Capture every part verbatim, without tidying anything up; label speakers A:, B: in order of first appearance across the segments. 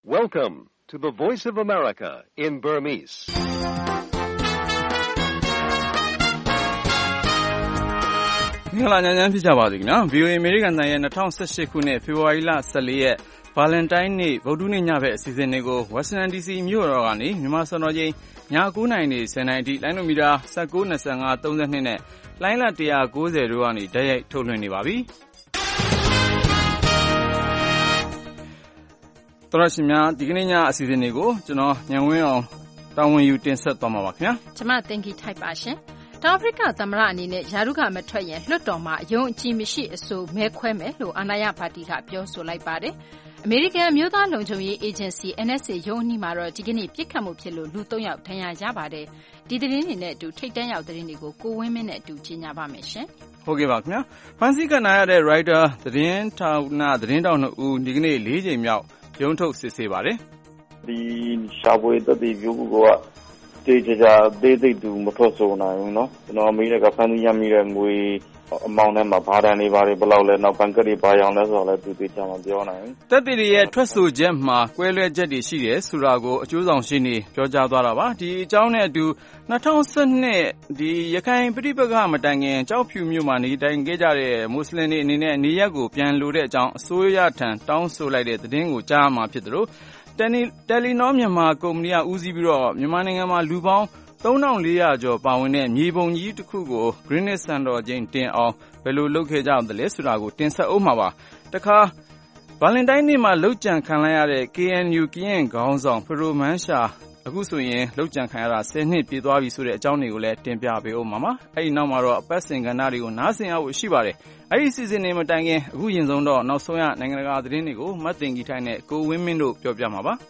A: Welcome to the Voice of America in Burmese.
B: ။မင်္ဂလာညချမ်းဖြစ်ကြပါစေခင်ဗျာ။ ဗွီအိုအေ အမေရိကန်နိုင်ငံရဲ့၂၀၁၈ခုနှစ်ဖေဖော်ဝါရီလ၁၄ရက်ဗာလန်တိုင်းနေ့ဗုဒ္ဓဟူးနေ့ညဘက်အစီအစဉ်တွေကို Washington ဒီ စီ မြို့တော်ကနေမြန်မာစံတော်ချိန်ည၉နာရီနေ၁၀နာရီအထိလိုင်းနိုမီတာ၁၉ ၂၅ ၃၂နဲ့လိုင်းလ၁၉၀တို့ကနေတိုက်ရိုက်ထုတ်လွှင့်နေပါပြီ။သောရရှိများဒီကနေ့ညအစီအစဉ်တွေကိုကျွန်တော်ညံဝင်းအောင်တာဝန်ယူတင်ဆက်သွားမှာပါခင်ဗျာ
C: ။ကျွန်မတင်ကြီးထိုက်ပါရှင်။တောင်အာဖရိကသမ္မတအနေနဲ့ယာရုကမထွက်ရင်လွှတ်တော်မှာအယုံအကြည်မရှိအဆိုမဲခွဲမယ်လို့အာဏာရပါတီကပြောဆိုလိုက်ပါတယ်။အမေရိကန်အမျိုးသားလုံခြုံရေးအေဂျင်စီ N S A ရုံးအနီးမှာတော့ဒီကနေ့ပြစ်ခတ်မှုဖြစ်လို့လူ၃ယောက်ဒဏ်ရာရပါတယ်။ဒီသတင်းတွေနဲ့အတူထိတ်တန့်ရောက်သတင်းတွေကိုကိုဝင်းမင်းနဲ့အတူကြီးညာပါမယ်ရှင်
B: ။ဟုတ်ကဲ့ပါခင်ဗျာ။ဖန်စီကနာရတဲ့ writer သတင်းထောက်နာသတင်းတောက်နှစ်ဦးဒီကနေ့၄ချိန်မြောက်ရုံးထုတ်စစ်ဆေးပါတယ်
D: ။ဒီရှာဖွေသက်သေပြုမှုကတေးကြကြသေးသေးတူမထွက်ဆိုနိုင်ဘူးเนาะကျွန်တော်အမေကဖန်စီရမိတဲ့ငွေအမောင်းထဲမှာဘာတန်နေပါလေဘယ်လောက်လဲနောက်ဘန်ကတ်တွေဘာရောင်လဲဆိုတော့လည်းသူတေးချမှာပြောနိုင်ဘူး
B: တက်တေတွေရဲ့ထွက်ဆိုချက်မှာကွဲလွဲချက်တွေရှိတယ်ဆိုတာကိုအကျိုးဆောင်ရှင်းနေပြောကြားသွားတာပါဒီအကြောင်းနဲ့အတူ၂၀၁၂ဒီရခိုင်ပြည်ပကမတိုင်ခင်ကြောက်ဖြူမြို့မှာနေတိုင်ခဲ့ကြတဲ့မွတ်စလင်တွေအနေနဲ့နေရက်ကိုပြန်လိုတဲ့အကြောင်းအစိုးရထံတောင်းဆိုလိုက်တဲ့သတင်းကိုကြားမှာဖြစ်တယ်လို့တယ်လီနောမြန်မာကုမ္ပဏီကဦးစီးပြီးတော့မြန်မာနိုင်ငံမှာလူပေါင်းသုံးထောင်လေးရာကျော်ပါဝင်တဲ့မြေပုံကြီးတစ်ခုကို Greenwich စံတော်ချိန်တင်အောင်ဘယ်လိုလုပ်ခဲ့ကြသလဲဆိုတာကိုတင်ဆက်အောင်မှာပါတခါဗာလန်တိုင်းနေ့မှာလှုပ်ကြံခံလိုက်ရတဲ့ K N U ကရင်ခေါင်းဆောင်ဖရိုမန်းရှာအခုဆိုရင်လှုပ်ကြံခံရတာဆယ်နှစ်ပြည့်သွားပြီဆိုတဲ့အကြောင်းတွေကိုလည်းတင်ပြပေးအောင်ပါမှာအဲ့ဒီနောက်မှာတော့အပတ်စဉ်ကဏ္ဍတွေကိုနားဆင်ရဖို့ရှိပါတယ်အဲ့ဒီစီစဉ်နေမတိုင်ခင်အခုရင်ဆုံးတော့နောက်ဆုံးရနိုင်ငံတကာသတင်းတွေကိုမတ်တင်ကြီးထိုင်းနဲ့ကိုဝင်းမင်းတို့ပြောပြမှာပါ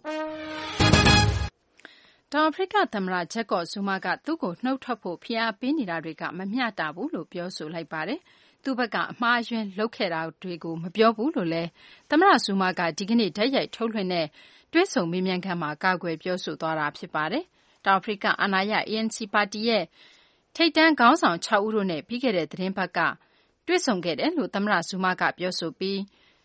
C: တောင်အာဖရိကသမ္မတဂျက်ကော့ဇူမာကသူ့ကိုနှုတ်ထွက်ဖို့ဖိအားပေးနေတာတွေကမမျှတဘူးလို့ပြောဆိုလိုက်ပါတယ်။သူ့ဘက်ကအမှားယွင်းလုပ်ခဲ့တာတွေကိုမပြောဘူးလို့လည်းသမ္မတဇူမာကဒီကနေ့ဓာတ်ရိုက်ထုတ်လွှင့်တဲ့တွဲဆုံမေးမြန်းခန်းမှာကာကွယ်ပြောဆိုသွားတာဖြစ်ပါတယ်။တောင်အာဖရိကအာဏာရ A N C ပါတီရဲ့ထိပ်တန်းခေါင်းဆောင်၆ဦးတို့နဲ့ပြီးခဲ့တဲ့သတင်းပတ်ကတွဲဆုံခဲ့တယ်လို့သမ္မတဇူမာကပြောဆိုပြီး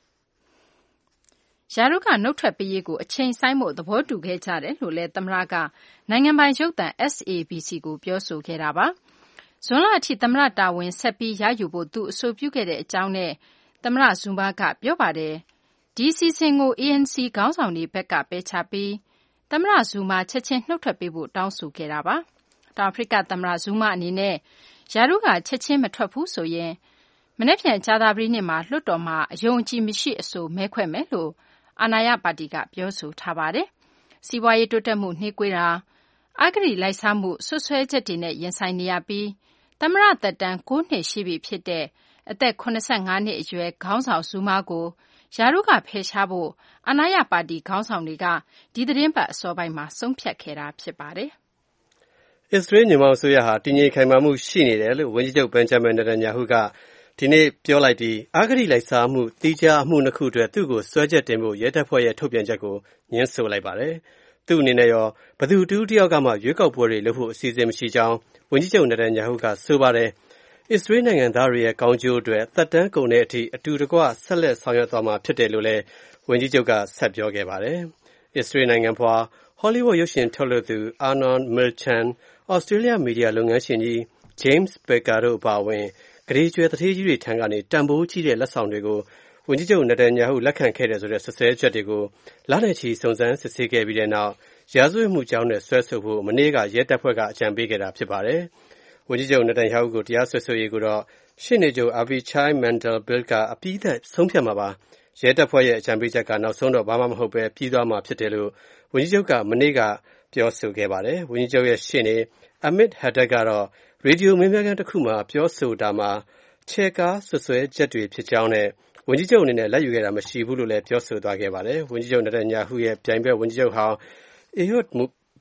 C: ယာရုကနှုတ်ထွက်ပေးရေးကိုအချိန်ဆိုင်ဖို့သဘောတူခဲ့ကြတယ်လို့လည်းသမ္မတကနိုင်ငံပိုင်ရုပ်သံ S A B C ကိုပြောဆိုခဲ့တာပါ။ဇွန်လအထိသမ္မတတာဝန်ဆက်ပြီးရယူဖို့သူအဆိုပြုခဲ့တဲ့အကြောင်းနဲ့သမ္မတဇူမာကပြောပါတယ်။ဒီစီစဉ်ကို A N C ခေါင်းဆောင်တွေဘက်ကပယ်ချပြီးသမ္မတဇူမာချက်ချင်းနှုတ်ထွက်ပေးဖို့တောင်းဆိုခဲ့တာပါ။တောင်အာဖရိကသမ္မတဇူမာအနေနဲ့ယာရုကချက်ချင်းမထွက်ဘူးဆိုရင်မနေ့ပြန်ကြာသပတေးနေ့မှာလွှတ်တော်မှာအယုံကြည်မရှိအဆိုမဲခွဲမယ်လို့အာဏာရပါတီကပြောဆိုထားပါတယ်။စီးပွားရေးတိုးတက်မှုနှေးကွေးတာအဂတိလိုက်စားမှုဆွဆွဲချက်တွေနဲ့ရင်ဆိုင်နေရပြီးသမ္မတသက်တမ်း၉နှစ်ရှိပြီဖြစ်တဲ့အသက်၇၅နှစ်အရွယ်ခေါင်းဆောင်ဇူမာကိုယာရုကဖယ်ရှားဖို့အာဏာရပါတီခေါင်းဆောင်တွေကဒီသတင်းပတ်အစောပိုင်းမှာဆုံးဖြတ်ခဲ့တာဖြစ်ပါတယ်
E: ။အစ္စရေးမြန်မာအစိုးရဟာတည်ငြိမ်ခိုင်မာမှုရှိနေတယ်လို့ဝန်ကြီးချုပ်ဘန်ဂျမင်နေတန်ယာဟုကဒီနေ့ပြောလိုက်ပြီးအဂတိလိုက်စားမှုတီးခြားမှုနှစ်ခုအတွက်သူ့ကိုစွဲချက်တင်ဖို့ရဲတပ်ဖွဲ့ရဲ့ထုတ်ပြန်ချက်ကိုညှင်းဆိုလိုက်ပါတယ်။သူ့အနေနဲ့ရောဘသူတူတယောက်ကမှရွေးကောက်ပွဲတွေလုပ်ဖို့အစီအစဉ်မရှိကြောင်းဝန်ကြီးချုပ်နေတန်ယာဟုကဆိုပါတယ်။အစ္စရေးနိုင်ငံသားတွေရဲ့ကောင်းကျိုးအတွက်သက်တမ်းကုန်တဲ့အထိအတူတကွဆက်လက်ဆောင်ရွက်သွားမှာဖြစ်တယ်လို့လည်းဝန်ကြီးချုပ်ကဆက်ပြောခဲ့ပါတယ်။အစ္စရေးနိုင်ငံဖွားဟောလိဝုဒ်ရုပ်ရှင်ထုတ်လုပ်သူ Arnon Milchan, Australia မီဒီယာလုပ်ငန်းရှင်ကြီး James Baker တို့အပါအဝင်ဂရေကျွဲတထေးကြီးတွေထံကနေတန်ဖိုးကြီးတဲ့လက်ဆောင်တွေကိုဝန်ကြီးချုပ်နေတန်ယာဟုလက်ခံခဲ့တယ်ဆိုတဲ့ဆွဆွဲချက်တွေကိုလနဲ့ချီစုံစမ်းစစ်ဆေးခဲ့ပြီးတဲ့နောက်ရာဇဝတ်မှုကြောင်းနဲ့ဆွဲဆိုဖို့မနေ့ကရဲတပ်ဖွဲ့ကအကြံပေးခဲ့တာဖြစ်ပါတယ်။ဝန်ကြီးချုပ်နေတန်ယာဟုကိုတရားစွဲဆိုရေးကိုတော့ရှေ့နေချုပ် Avichai Mandelblit ကအပြီးသတ်ဆုံးဖြတ်မှာပါ။ရဲတပ်ဖွဲ့ရဲ့အကြံပေးချက်ကနောက်ဆုံးတော့ဘာမှမဟုတ်ပဲပြီးသွားမှာဖြစ်တယ်လို့ဝန်ကြီးချုပ်ကမနေ့ကပြောဆိုခဲ့ပါတယ်။ဝန်ကြီးချုပ်ရဲ့ရှေ့နေ Amit Haddad ကတော့ရေဒီယိုမင်းများကတစ်ခုမှာပြောဆိုတာမှာချဲကားဆွဆွဲချက်တွေဖြစ်ကြောင်းနဲ့ဝန်ကြီးချုပ်အနေနဲ့လက်ယူခဲ့တာမရှိဘူးလို့လည်းပြောဆိုသွားခဲ့ပါတယ်။ဝန်ကြီးချုပ်နေတန်ယာဟုရဲ့ပြိုင်ဘက်ဝန်ကြီးချုပ်ဟောင်း Ehud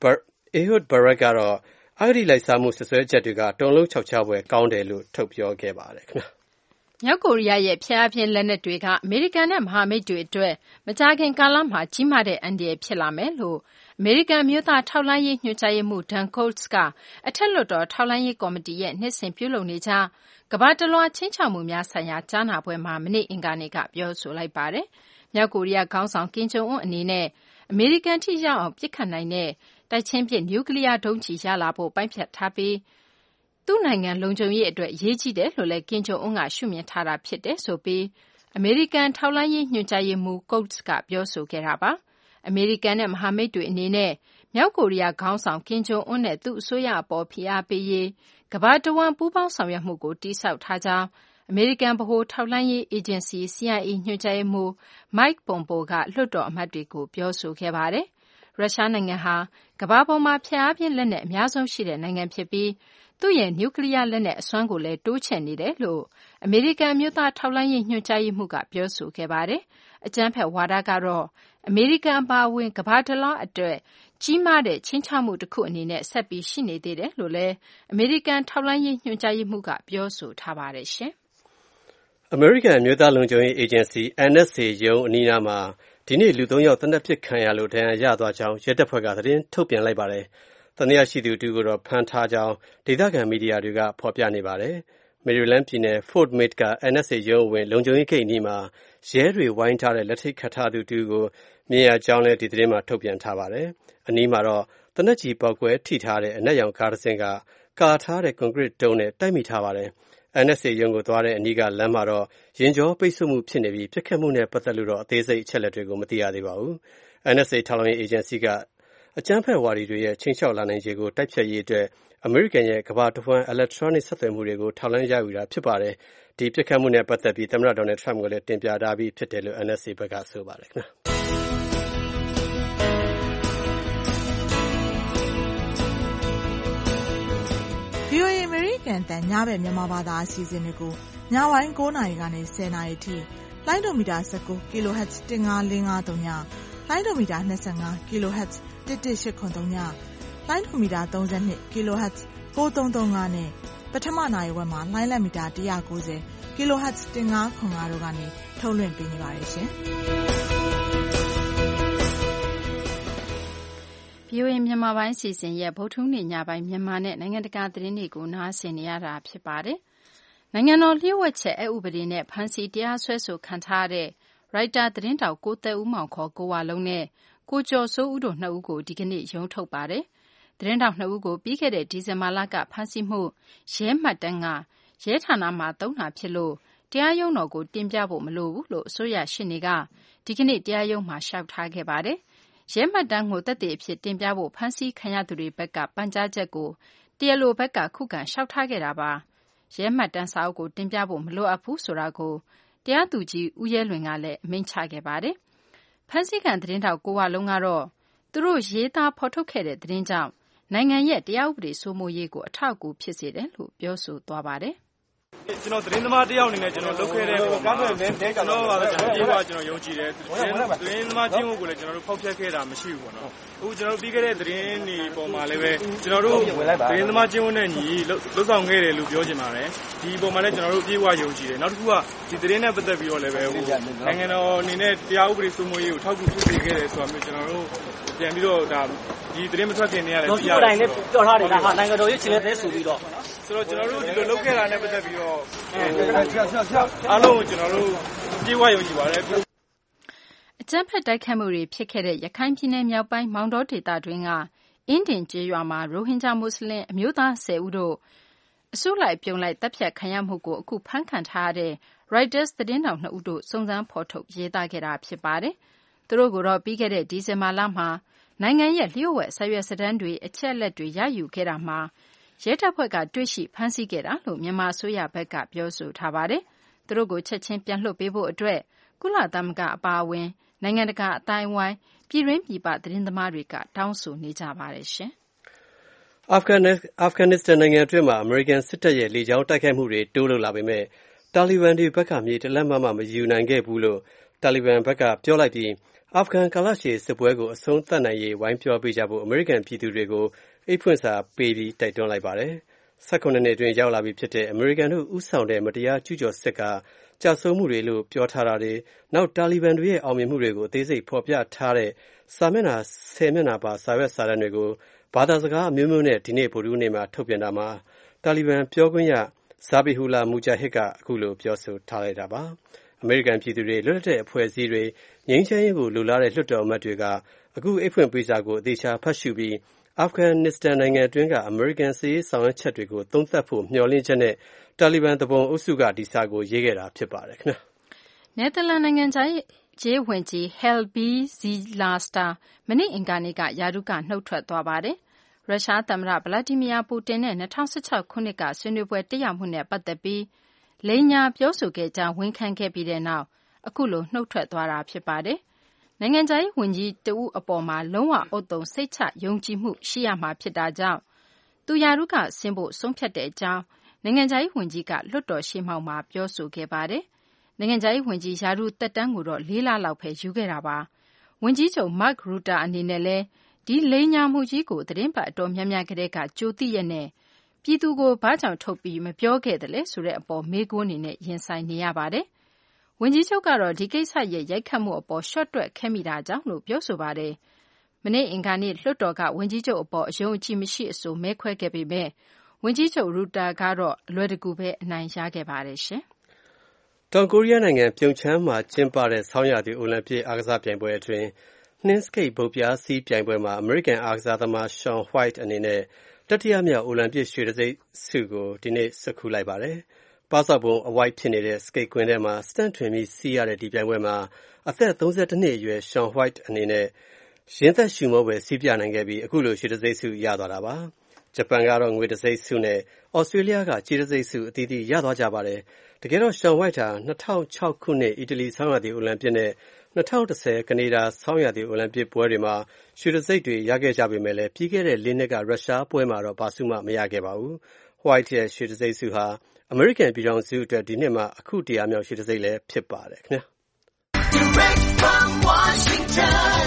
E: Ehud Barak ကတော့အဂတိလိုက်စားမှုဆွဆွဲချက်တွေကတုံလုံးခြောက်ခြားပွဲကောင်းတယ်လို့ထုတ်ပြောခဲ့ပါတယ်ခင်ဗျာ
C: ။မြောက်ကိုရီးယားရဲ့ဖျက်အဖျင်းလက်နက်တွေကအမေရိကန်နဲ့မဟာမိတ်တွေအတွက်မကြာခင်ကာလမှာကြီးမားတဲ့အန္တရာယ်ဖြစ်လာမယ်လို့အမေရိကန်မျိုးသားထောက်လှမ်းရေးညွှန်ကြားရေးမှူး Dan Coats ကအထက်လွှတ်တော်ထောက်လှမ်းရေးကော်မတီရဲ့နှစ်စဉ်ပြုလုပ်နေကြကမ္ဘာတလွှားချင်းချောက်မှုများဆိုင်ရာကြားနာပွဲမှာမနေ့အင်္ဂါနေ့ကပြောဆိုလိုက်ပါတယ်။မြောက်ကိုရီးယားခေါင်းဆောင်ကင်ဂျုံအွန်းအနေနဲ့အမေရိကန်ထိရောက်အောင်ပစ်ခတ်နိုင်တဲ့တိုက်ချင်းပစ်နျူကလ িয়ার ဒုံးကျည်ရလာဖို့ပိုင်းဖြတ်ထားပြီးသူ့နိုင်ငံလုံခြုံရေးအတွက်အရေးကြီးတယ်လို့လည်းကင်ဂျုံအွန်းကရှုမြင်ထားတာဖြစ်တယ်ဆိုပြီးအမေရိကန်ထောက်လှမ်းရေးညွှန်ကြားရေးမှူး Coates ကပြောဆိုခဲ့တာပါအမေရိကန်နဲ့မဟာမိတ်တွေအနေနဲ့မြောက်ကိုရီးယားခေါင်းဆောင်ကင်ဂျုံအွန်းနဲ့သူ့အစိုးရအပေါ်ဖိအားပေးရေးကမ္ဘာတဝန်းပူးပေါင်းဆောင်ရွက်မှုကိုတည်ဆောက်ထားကြောင်းအမေရိကန်ဗဟိုထောက်လှမ်းရေးအေဂျင်စီ စီ အိုင် အေ ညွှန်ကြားရေးမှူး Mike Pompeo ကလွှတ်တော်အမတ်တွေကိုပြောဆိုခဲ့ပါတယ်။ရုရှားနိုင်ငံဟာကမ္ဘာပေါ်မှာဖျက်အားပြင်းလက်နက်အများဆုံးရှိတဲ့နိုင်ငံဖြစ်ပြီးသူ့ရဲ့နျူကလ িয়ার လက်နက်အစွမ်းကိုလည်းတိုးချဲ့နေတယ်လို့အမေရိကန်အမျိုးသားထောက်လှမ်းရေးညွှန်ကြားရေးမှူးကပြောဆိုခဲ့ပါတယ်။အကြမ်းဖက်ဝါဒကတော့အမေရိကန်အပါအဝင်ကမ္ဘာတလွှားအတွက်ကြီးမားတဲ့ခြိမ်းခြောက်မှုတစ်ခုအနေနဲ့ဆက်ပြီးရှိနေသေးတယ်လို့လည်းအမေရိကန်ထောက်လှမ်းရေးညွှန်ကြားရေးမှူးကပြောဆိုထားပါတယ်ရှင်
E: ။အမေရိကန်အမျိုးသားလုံခြုံရေးအေဂျင်စီ အန် အက်စ် အေ ရုံးအနီးနားမှာဒီနေ့လူသုံးယောက်သေနတ်ပစ်ခံရလို့ဒဏ်ရာရသွားကြောင်းရဲတပ်ဖွဲ့ကသတင်းထုတ်ပြန်လိုက်ပါတယ်။သံသယရှိသူတူကိုတော့ဖမ်းထားကြောင်းဒေသခံမီဒီယာတွေကဖော်ပြနေပါတယ်။ မေရီလန်းပြည်နယ် Fort Meade က အန် အက်စ် အေ ရုံးဝင်လုံခြုံရေးဂိတ်အနီးမှာရဲတွေဝိုင်းထားတဲ့လက်ထိပ်ခတ်ထားသူတူကိုမြင်ရကြောင်းလည်းဒီသတင်းမှာထုတ်ပြန်ထားပါတယ်။အနီးမှာတော့သေနတ်ကြီးပေါက်ကွဲထိထားတဲ့အနက်ရောင်ကားတစ်စင်းကကာထားတဲ့ကွန်ကရစ်တုံးနဲ့တိုက်မိထားပါတယ်။ အန် အက်စ် အေ ရုံးကိုသွားတဲ့အနီးကလမ်းမှာတော့ရင်ကြောပိတ်ဆို့မှုဖြစ်နေပြီးပြစ်ခတ်မှုနဲ့ပတ်သက်လို့တော့အသေးစိတ်အချက်အလက်တွေကိုမသိရသေးပါဘူး။ အန် အက်စ် အေ ထောက်လှမ်းရေးအေဂျင်စီကအကြမ်းဖက်ဝါဒီတွေရဲ့ချိန်ချောက်လာနိုင်ခြေကိုတိုက်ဖျက်ရေးအတွက်အမေရိကန်ရဲ့ကမ္ဘာတစ်ဝန်း electronic ဆက်သွယ်မှုတွေကိုထောက်လှမ်းရယူတာဖြစ်ပါတယ်။ဒီပြစ်ခတ်မှုနဲ့ပတ်သက်ပြီးသမ္မတ Donald Trump ကိုလည်းတင်ပြထားပြီးဖြစ်တယ်လို့ အန် အက်စ် အေ ဘက်ကဆိုပါတယ်ခင်ဗျာ။
F: ဗွီအိုအေ American တန်ညဘက်မြန်မာဘာသာအစီအစဉ်တွေကိုညပိုင်း၉နာရီကနေ၁၀နာရီထိလိုင်းဒိုမီတာ၁၉ kHz ၁၅၄၅၃ညလိုင်းဒိုမီတာ၂၅ kHz ၁၁၈၇၃ညလိုင်းဒိုမီတာ၃၂ kHz ၉၃၃၅နဲ့ပထမနာရီဝက်မှာလိုင်းလက်မီတာ၁၉၀ kHz ၁၅၇၅တို့ကနေထုတ်လွှင့်ပေးနေပါတယ်ရှင်။
C: ဗွီအိုအေမြန်မာပိုင်းအစီအစဉ်ရဲ့ဗုဒ္ဓဟူးနေ့ညပိုင်းမြန်မာနဲ့နိုင်ငံတကာသတင်းတွေကိုနားဆင်နေရတာဖြစ်ပါတယ်။နိုင်ငံတော်လျှို့ဝှက်ချက်အက်ဥပဒေနဲ့ဖမ်းဆီးတရားစွဲဆိုခံထားရတဲ့ရိုက်တာသတင်းတောက်ကိုသက်ဦးမောင်ခေါ်ကိုဝလုံးနဲ့ကိုကျော်စိုးဦးတို့နှစ်ဦးကိုဒီကနေ့ရုံးထုတ်ပါတယ်။သတင်းတောက်နှစ်ဦးကိုပြီးခဲ့တဲ့ဒီဇင်ဘာလကဖမ်းဆီးမှုရဲမှတ်တမ်းကရဲဌာနမှာသုံးတာဖြစ်လို့တရားရုံးတော်ကိုတင်ပြဖို့မလိုဘူးလို့အစိုးရရှေ့နေကဒီကနေ့တရားရုံးမှာလျှောက်ထားခဲ့ပါတယ်။ရဲမှတ်တမ်းကိုသက်သေအဖြစ်တင်ပြဖို့ဖမ်းဆီးခံရသူတွေဘက်ကပန်ကြားချက်ကိုတရားလိုဘက်ကခုခံလျှောက်ထားခဲ့တာပါ။ရဲမှတ်တမ်းစာအုပ်ကိုတင်ပြဖို့မလိုအပ်ဘူးဆိုတာကိုတရားသူကြီးဦးရဲလွင်ကလည်းအမိန့်ချခဲ့ပါတယ်။ဖမ်းဆီးခံသတင်းတောက်ကိုဝလုံးကတော့သူတို့ရေးသားဖော်ထုတ်ခဲ့တဲ့သတင်းကြောင့်နိုင်ငံရဲ့တရားဥပဒေစိုးမိုးရေးကိုအထောက်အကူဖြစ်စေတယ်လို့ပြောဆိုသွားပါတယ်။
G: ကျွန်တော်သတင်းသမားတယောက်အနေနဲ့ကျွန်တော်လုပ်ခဲ့တဲ့ပုံမှာကျွန်တော်ကလည်းကျွန်တော်ပြေးသွားကျွန်တော်ယုံကြည်တယ်သတင်းသမားချင်းကိုလည်းကျွန်တော်တို့ဖောက်ဖျက်ခဲ့တာမရှိဘူးပေါ့နော်အခုကျွန်တော်တို့ပြီးခဲ့တဲ့သတင်းတွေပုံမှာလည်းပဲကျွန်တော်တို့သတင်းသမားချင်းနဲ့ညီလှုပ်ဆောင်ခဲ့တယ်လို့ပြောချင်ပါတယ်ဒီပုံမှာလည်းကျွန်တော်တို့ပြေးသွားယုံကြည်တယ်နောက်တစ်ခုကဒီသတင်းနဲ့ပတ်သက်ပြီးတော့လည်းပဲဟိုနိုင်ငံတော်အနေနဲ့တရားဥပဒေစိုးမိုးရေးကိုထောက်ကူဖြစ်စေခဲ့တယ်ဆိုတာမျိုးကျွန်တော်တို့ပြန်ပြီးတော့ဒါဒီသတင်းမထွက်ခင်နေရတယ်
H: ဒီအတိုင်းနဲ့ပြောထားတယ်ဒါဟာနိုင်ငံတော်ရေးချင်တဲ့ဆိုပြီးတော့
G: ဆိုတော့ကျွန်တော်တို့ဒီလိုလုပ်ခဲ့တာနဲ့ပတ်သက်ပြီးတော့အားလုံးကျွန်တော်တို့ပြေးဝယုံကြည်ပါတယ်
C: အကြမ်းဖက်တိုက်ခတ်မှုတွေဖြစ်ခဲ့တဲ့ရခိုင်ပြည်နယ်မြောက်ပိုင်းမောင်တောဒေသတွင်းကအင်းတင်ကျေးရွာမှာရိုဟင်ဂျာမွတ်စလင်အမျိုးသား၁၀ဦးတို့အစုလိုက်ပြုံလိုက်တပ်ဖြတ်ခံရမှုကိုအခုဖမ်းခံထားရတဲ့ Reuters သတင်းတောက်နှစ်ဦးတို့စုံစမ်းဖော်ထုတ်ရေးသားခဲ့တာဖြစ်ပါတယ်။သူတို့ကိုတော့ပြီးခဲ့တဲ့ဒီဇင်ဘာလမှာနိုင်ငံရဲ့လျှို့ဝှက်စာရွက်စာတမ်းတွေအချက်အလက်တွေရယူခဲ့တာမှာရဲတပ်ဖွဲ့ကတွေ့ရှိဖမ်းဆီးခဲ့တာလို့မြန်မာအစိုးရဘက်ကပြောဆိုထားပါတယ်။သူတို့ကိုချက်ချင်းပြန်လွှတ်ပေးဖို့အတွက်ကုလသမဂ္ဂအပါအဝင်နိုင်ငံတကာအသိုင်းအဝိုင်းပြည်တွင်းပြည်ပသတင်းသမားတွေကတောင်းဆိုနေကြပါတယ်ရှင်
E: ။အာဖဂန်အာဖဂန်နစ္စတန်နိုင်ငံအတွင်းမှာအမေရိကန်စစ်တပ်ရဲ့လေကြောင်းတိုက်ခိုက်မှုတွေတိုးလုပ်လာပေမဲ့တာလီဘန်တွေဘက်ကမြေတလက်မှမမယူနိုင်ခဲ့ဘူးလို့တာလီဘန်ဘက်ကပြောလိုက်ပြီးအာဖဂန်ကာလရှည်စစ်ပွဲကိုအဆုံးသတ်နိုင်ရေးဝိုင်းပြောပေးကြဖို့အမေရိကန်ပြည်သူတွေကိုအိတ်ဖွင့်စာပေးပြီးတိုက်တွန်းလိုက်ပါတယ်။၁၈နှစ်အတွင်းရောက်လာပြီဖြစ်တဲ့အမေရိကန်တို့ဥဆောင်တဲ့မတရားကျူးကျော်စစ်ကကြာဆုံးမှုတွေလို့ပြောထားတာတွေနောက်တာလီဘန်တွေရဲ့အောင်မြင်မှုတွေကိုအသေးစိတ်ဖော်ပြထားတဲ့စာမျက်နှာဆယ်မျက်နှာပါစာရွက်စာတမ်းတွေကိုဘာသာစကားအမျိုးမျိုးနဲ့ဒီနေ့ဗုဒ္ဓဟူးနေ့မှာထုတ်ပြန်တာမှာတာလီဘန်ပြောခွင့်ရဇာဘီဟူလာမူဂျာဟစ်ကအခုလိုပြောဆိုထားလိုက်တာပါ။အမေရိကန်ပြည်သူတွေလွတ်လပ်တဲ့အဖွဲ့အစည်းတွေငြိမ်းချမ်းရေးကိုလိုလားတဲ့လွှတ်တော်အမတ်တွေကအခုအိတ်ဖွင့်ပေးစာကိုအသေးချာဖတ်ရှုပြီးအာဖဂန်နစ္စတန်နိုင်ငံအတွင်းကအမေရိကန်စစ်ရေးဆောင်ရွက်ချက်တွေကိုသုံးသပ်ဖို့မျှော်လင့်ချက်နဲ့တာလီဘန်တပုံအုပ်စုကဒီစာကိုရေးခဲ့တာဖြစ်ပါတယ်ခင်ဗျာ
C: ။နယ်သာလန်နိုင်ငံခြားရေးဝန်ကြီး Helbi Zylstra မနေ့အင်္ဂါနေ့ကရာထူးကနှုတ်ထွက်သွားပါတယ်။ရုရှားသမ္မတဗလာဒီမီယာပူတင်နဲ့၂၀၁၆ခုနှစ်ကဆွေးနွေးပွဲတက်ရောက်မှုနဲ့ပတ်သက်ပြီးလိမ်ညာပြောဆိုခဲ့ကြောင်းဝန်ခံခဲ့ပြီးတဲ့နောက်အခုလိုနှုတ်ထွက်သွားတာဖြစ်ပါတယ်။နိုင်ငံခြားရေးဝန်ကြီးတဦးအပေါ်မှာလုံးဝဥတုံစိတ်ချယုံကြည်မှုရှိရမှာဖြစ်တာကြောင့်သူရာထူးကဆင်းဖို့ဆုံးဖြတ်တဲ့အကြောင်းနိုင်ငံခြားရေးဝန်ကြီးကလွှတ်တော်ရှေ့မှောက်မှာပြောဆိုခဲ့ပါတယ်။နိုင်ငံခြားရေးဝန်ကြီးရာထူးသက်တမ်းကိုတော့လေးလလောက်ပဲယူခဲ့တာပါ။ဝန်ကြီးချုပ် Mark Rutte အနေနဲ့လည်းဒီလိမ်ညာမှုကြီးကိုသတင်းပတ်အတော်များများကတည်းကကြိုသိရက်နဲ့ပြည်သူကိုဘာကြောင့်ထုတ်ပြီးမပြောခဲ့တယ်လဲဆိုတဲ့အပေါ်မေးခွန်းအနေနဲ့ရင်ဆိုင်နေရပါတယ်။ဝန်ကြီးချုပ်ကတော့ဒီကိစ္စရဲ့ရိုက်ခတ်မှုအပေါ်ရှော့တွက်ခဲ့မိတာကြောင့်လို့ပြောဆိုပါတယ်။မနေ့အင်္ဂါနေ့လွှတ်တော်ကဝန်ကြီးချုပ်အပေါ်အယုံအကြည်မရှိအဆိုမဲခွဲခဲ့ပေမဲ့ဝန်ကြီးချုပ် Rutte ကတော့အလွယ်တကူပဲအနိုင်ရခဲ့ပါတယ်ရှင်
E: ။တောင်ကိုရီးယားနိုင်ငံပြုံချမ်းမှာကျင်းပတဲ့ဆောင်းရာသီအိုလံပစ်အားကစားပြိုင်ပွဲအတွင်းနှင်းစကိတ်ဘုတ်ပြားစီးပြိုင်ပွဲမှာအမေရိကန်အားကစားသမား Shaun White အနေနဲ့တတိယမြောက်အိုလံပစ်ရွှေတံဆိပ်ဆုကိုဒီနေ့ဆွတ်ခူးလိုက်ပါတယ်။ပါးစောက်ပုံအဝိုက်ဖြစ်နေတဲ့စကိတ်ကွင်းထဲမှာစတန့်ထွင်ပြီးစီးရတဲ့ဒီပြိုင်ပွဲမှာအသက်သုံးဆယ့်တစ်နှစ်အရွယ် Shaun White အနေနဲ့ရင်းသက်ရှုမောပဲစီးပြနိုင်ခဲ့ပြီးအခုလိုရွှေတံဆိပ်ဆုရသွားတာပါ။ဂျပန်ကတော့ငွေတံဆိပ်ဆုနဲ့ဩစတြေးလျကကြေးတံဆိပ်ဆုအသီးသီးရသွားကြပါတယ်။တကယ်တော့ Shaun White ဟာ၂၀၀၆ခုနှစ်အီတလီဆောင်းရာသီအိုလံပစ်နဲ့၂၀၁၀ကနေဒါဆောင်းရာသီအိုလံပစ်ပွဲတွေမှာရွှေတံဆိပ်တွေရခဲ့ကြပေမဲ့လည်းပြီးခဲ့တဲ့လေးနှစ်ကရုရှားပွဲမှာတော့ဘာဆုမှမရခဲ့ပါဘူး။ White ရဲ့ရွှေတံဆိပ်ဆုဟာအမေရိကန်ပြည်ထောင်စုအတွက်ဒီနှစ်မှာအခုတရားမြောက်ရွှေတံဆိပ်လည်းဖြစ်ပါတယ်ခင်ဗျာ။ Direct from Washington,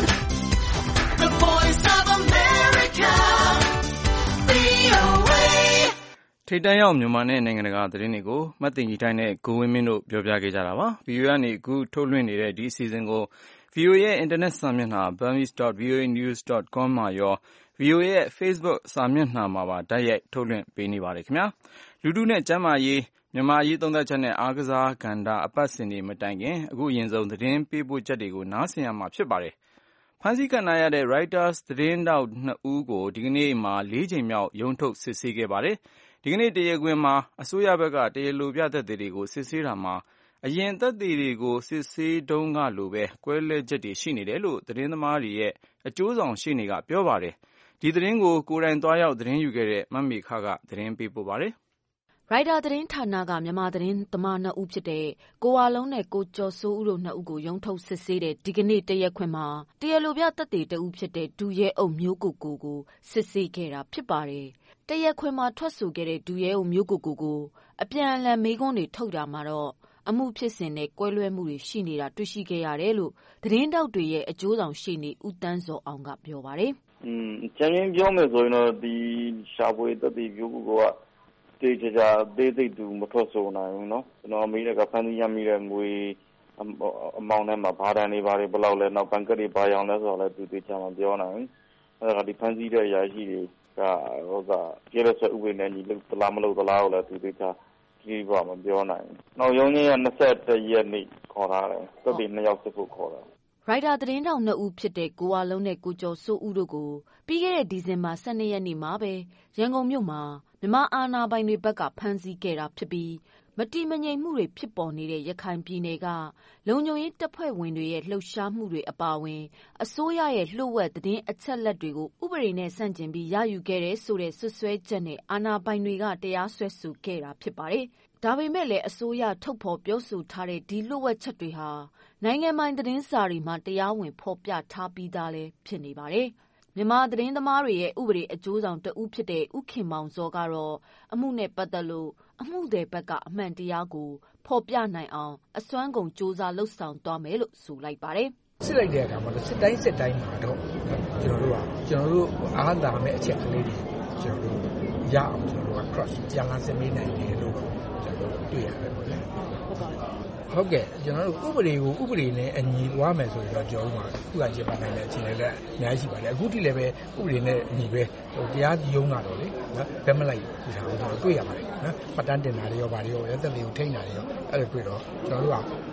E: the voice of America, ဗွီအိုအေ
B: ထိပ်တန်းရောက်မြန်မာနဲ့နိုင်ငံတကာသတင်းတွေကိုမတ်တင်ကြီးတိုင်းနဲ့ကိုဝင်းမင်းတို့ပြောပြခဲ့ကြတာပါ။ ဗီအိုအေကနေအခုထုတ်လွှင့်နေတဲ့ဒီအစီအစဉ်ကို ဗီအိုအေရဲ့အင်တာနက်စာမျက်နှာ burmese dot v o a news dot com မှာရော ဗီအိုအေရဲ့ Facebook စာမျက်နှာမှာပါတိုက်ရိုက်ထုတ်လွှင့်ပေးနေပါတယ်ခင်ဗျာ။လူထုနဲ့ကျန်းမာရေးမြန်မာအရေးသုံးသပ်ချက်နဲ့အားကစားကဏ္ဍအပတ်စဉ်တွေမတိုင်ခင်အခုအရင်ဆုံးသတင်းပေးပို့ချက်တွေကိုနားဆင်ရမှာဖြစ်ပါတယ်။ဖမ်းဆီးခံရတဲ့ Reuters သတင်းထောက်နှစ်ဦးကိုဒီကနေ့မှာလေးကြိမ်မြောက်ရုံးထုတ်စစ်ဆေးခဲ့ပါတယ်။ဒီကနေ့တရားခွင်မှာအစိုးရဘက်ကတရားလိုပြသက်သေတွေကိုစစ်ဆေးတာမှာအရင်သက်သေတွေကိုစစ်ဆေးတုန်းကလိုပဲကွဲလွဲချက်တွေရှိနေတယ်လို့သတင်းသမားတွေရဲ့အကျိုးဆောင်ရှေ့နေကပြောပါတယ်။ဒီသတင်းကိုကိုယ်တိုင်သွားရောက်သတင်းယူခဲ့တဲ့မမေခကသတင်းပေးပို့ပါတယ်။
I: ရိုက်တာသတင်းဌာနကမြန်မာသတင်းသမားနှစ်ဦးဖြစ်တဲ့ကိုဝလုံးနဲ့ကိုကျော်စိုးဦးတို့နှစ်ဦးကိုရုံးထုတ်စစ်ဆေးတဲ့ဒီကနေ့တရားခွင်မှာတရားလိုပြသက်သေတဦးဖြစ်တဲ့ဒူရဲအုပ်မျိုးကိုကိုကိုစစ်ဆေးခဲ့တာဖြစ်ပါတယ်။တရားခွင်မှာထွက်ဆိုခဲ့တဲ့ဒူရဲအုပ်မျိုးကိုကိုကိုအပြန်အလှန်မေးခွန်းတွေထုတ်တာမှာတော့အမှုဖြစ်စဉ်နဲ့ကွဲလွဲမှုတွေရှိနေတာတွေ့ရှိခဲ့ရတယ်လို့သတင်းတောက်တွေရဲ့အကျိုးဆောင်ရှေ့နေဦးတန်းစောအောင်ကပြောပါတယ်
D: ။อืมကျန်ရင်ပြောမယ်ဆိုရင်တော့ဒီရှာဖွေသက်သေမျိုးကိုကတေချာချာသေးသိတူမထွက်ဆိုနိုင်ဘူးเนาะကျွန်တော်မေးတဲ့ကဖန်တီးရမိတဲ့ငွေအမောင်းထဲမှာဘာတန်နေပါလေဘယ်လောက်လဲနောက်ဘန်ကတ်တွေဘာရောင်လဲဆိုတော့လည်းသူတေချာမပြောနိုင်ဘူးအဲ့ဒါကဒီဖန်တီးတဲ့အရာရှိတွေကဟိုကကျေရဆွဲဥပဒေနဲ့ညီလို့သလားမလို့သလားကိုလည်းသူတေချာဒီဘာမပြောနိုင်ဘူးနောက်ရုံးချင်းက၂၁ရက်နေ့ခေါ်ထားတယ်သက်သေနှစ်ယောက်စစ်ဖို့ခေါ်တာ
I: ရိုက်တာသတင်းထောက်နှစ်ဦးဖြစ်တဲ့ကိုဝလုံးနဲ့ကိုကျော်စိုးဦးတို့ကိုပြီးခဲ့တဲ့ဒီဇင်ဘာ၁၂ရက်နေ့မှာပဲရန်ကုန်မြို့မှာမြန်မာအာဏာပိုင်တွေဘက်ကဖမ်းဆီးခဲ့တာဖြစ်ပြီးမတည်မငြိမ်မှုတွေဖြစ်ပေါ်နေတဲ့ရခိုင်ပြည်နယ်ကလုံခြုံရေးတပ်ဖွဲ့ဝင်တွေရဲ့လှုပ်ရှားမှုတွေအပါအဝင်အစိုးရရဲ့လှုပ်ဝက်သတင်းအချက်လက်တွေကိုဥပဒေနဲ့ဆန့်ကျင်ပြီးရယူခဲ့တဲ့ဆိုတဲ့ဆွဆွဲချက်နဲ့အာဏာပိုင်တွေကတရားစွဲဆိုခဲ့တာဖြစ်ပါတယ်။ဒါပေမဲ့လည်းအစိုးရထုတ်ဖော်ပြောဆိုထားတဲ့ဒီလှုပ်ဝက်ချက်တွေဟာနိုင်ငံပိုင်သတင်းစာတွေမှာတရားဝင်ဖော်ပြထားပြီးသားလည်းဖြစ်နေပါတယ်။မြန်မာသတင်းသမားတွေရဲ့ဥပဒေအကျိုးဆောင်တဦးဖြစ်တဲ့ဦးခင်မောင်စောကတော့အမှုနဲ့ပတ်သက်လို့အမှုတွေဘက်ကအမှန်တရားကိုဖော်ပြနိုင်အောင်အစွမ်းကုန်စ조사လှုပ်ဆောင်သွားမယ်လို့ဆိုလိုက်ပါတယ်
J: ။စစ်လိုက်တဲ့အခါမှာစစ်တိုင်းစစ်တိုင်းမှာတော့ကျွန်တော်တို့ကကျွန်တော်တို့အားသာမဲ့အချက်ကလေးတွေကျွန်တော်တို့ရအောင်ကျွန်တော်တို့က cross ပြန်လာစမေးနိုင်တယ်လို့ကျွန်တော်တို့တွေ့ရတယ်ပေါ့လေ။ဟုတ်ကဲ့ကျွန်တော်တို့ဥပဒေကိုဥပဒေနဲ့အညီသွားမယ်ဆိုရင်တော့ကြောက်မှာခုကကျေပါနိုင်တဲ့အခြေအနေလည်းအများကြီးရှိပါတယ်အခုထိလည်းပဲဥပဒေနဲ့အညီပဲဟိုတရားကြီးရုံးတာတော့လေနော်ဘယ်မလိုက်ဒီဟာကိုကျွန်တော်တွေ့ရပါတယ်နော်ပတ်တန်းတင်တာတွေရောဗာတွေရောလက်သက်တွေကိုထိန်းတာတွေရောအဲ့လိုတွေ့တော့ကျွန်တော်တို့ကဟို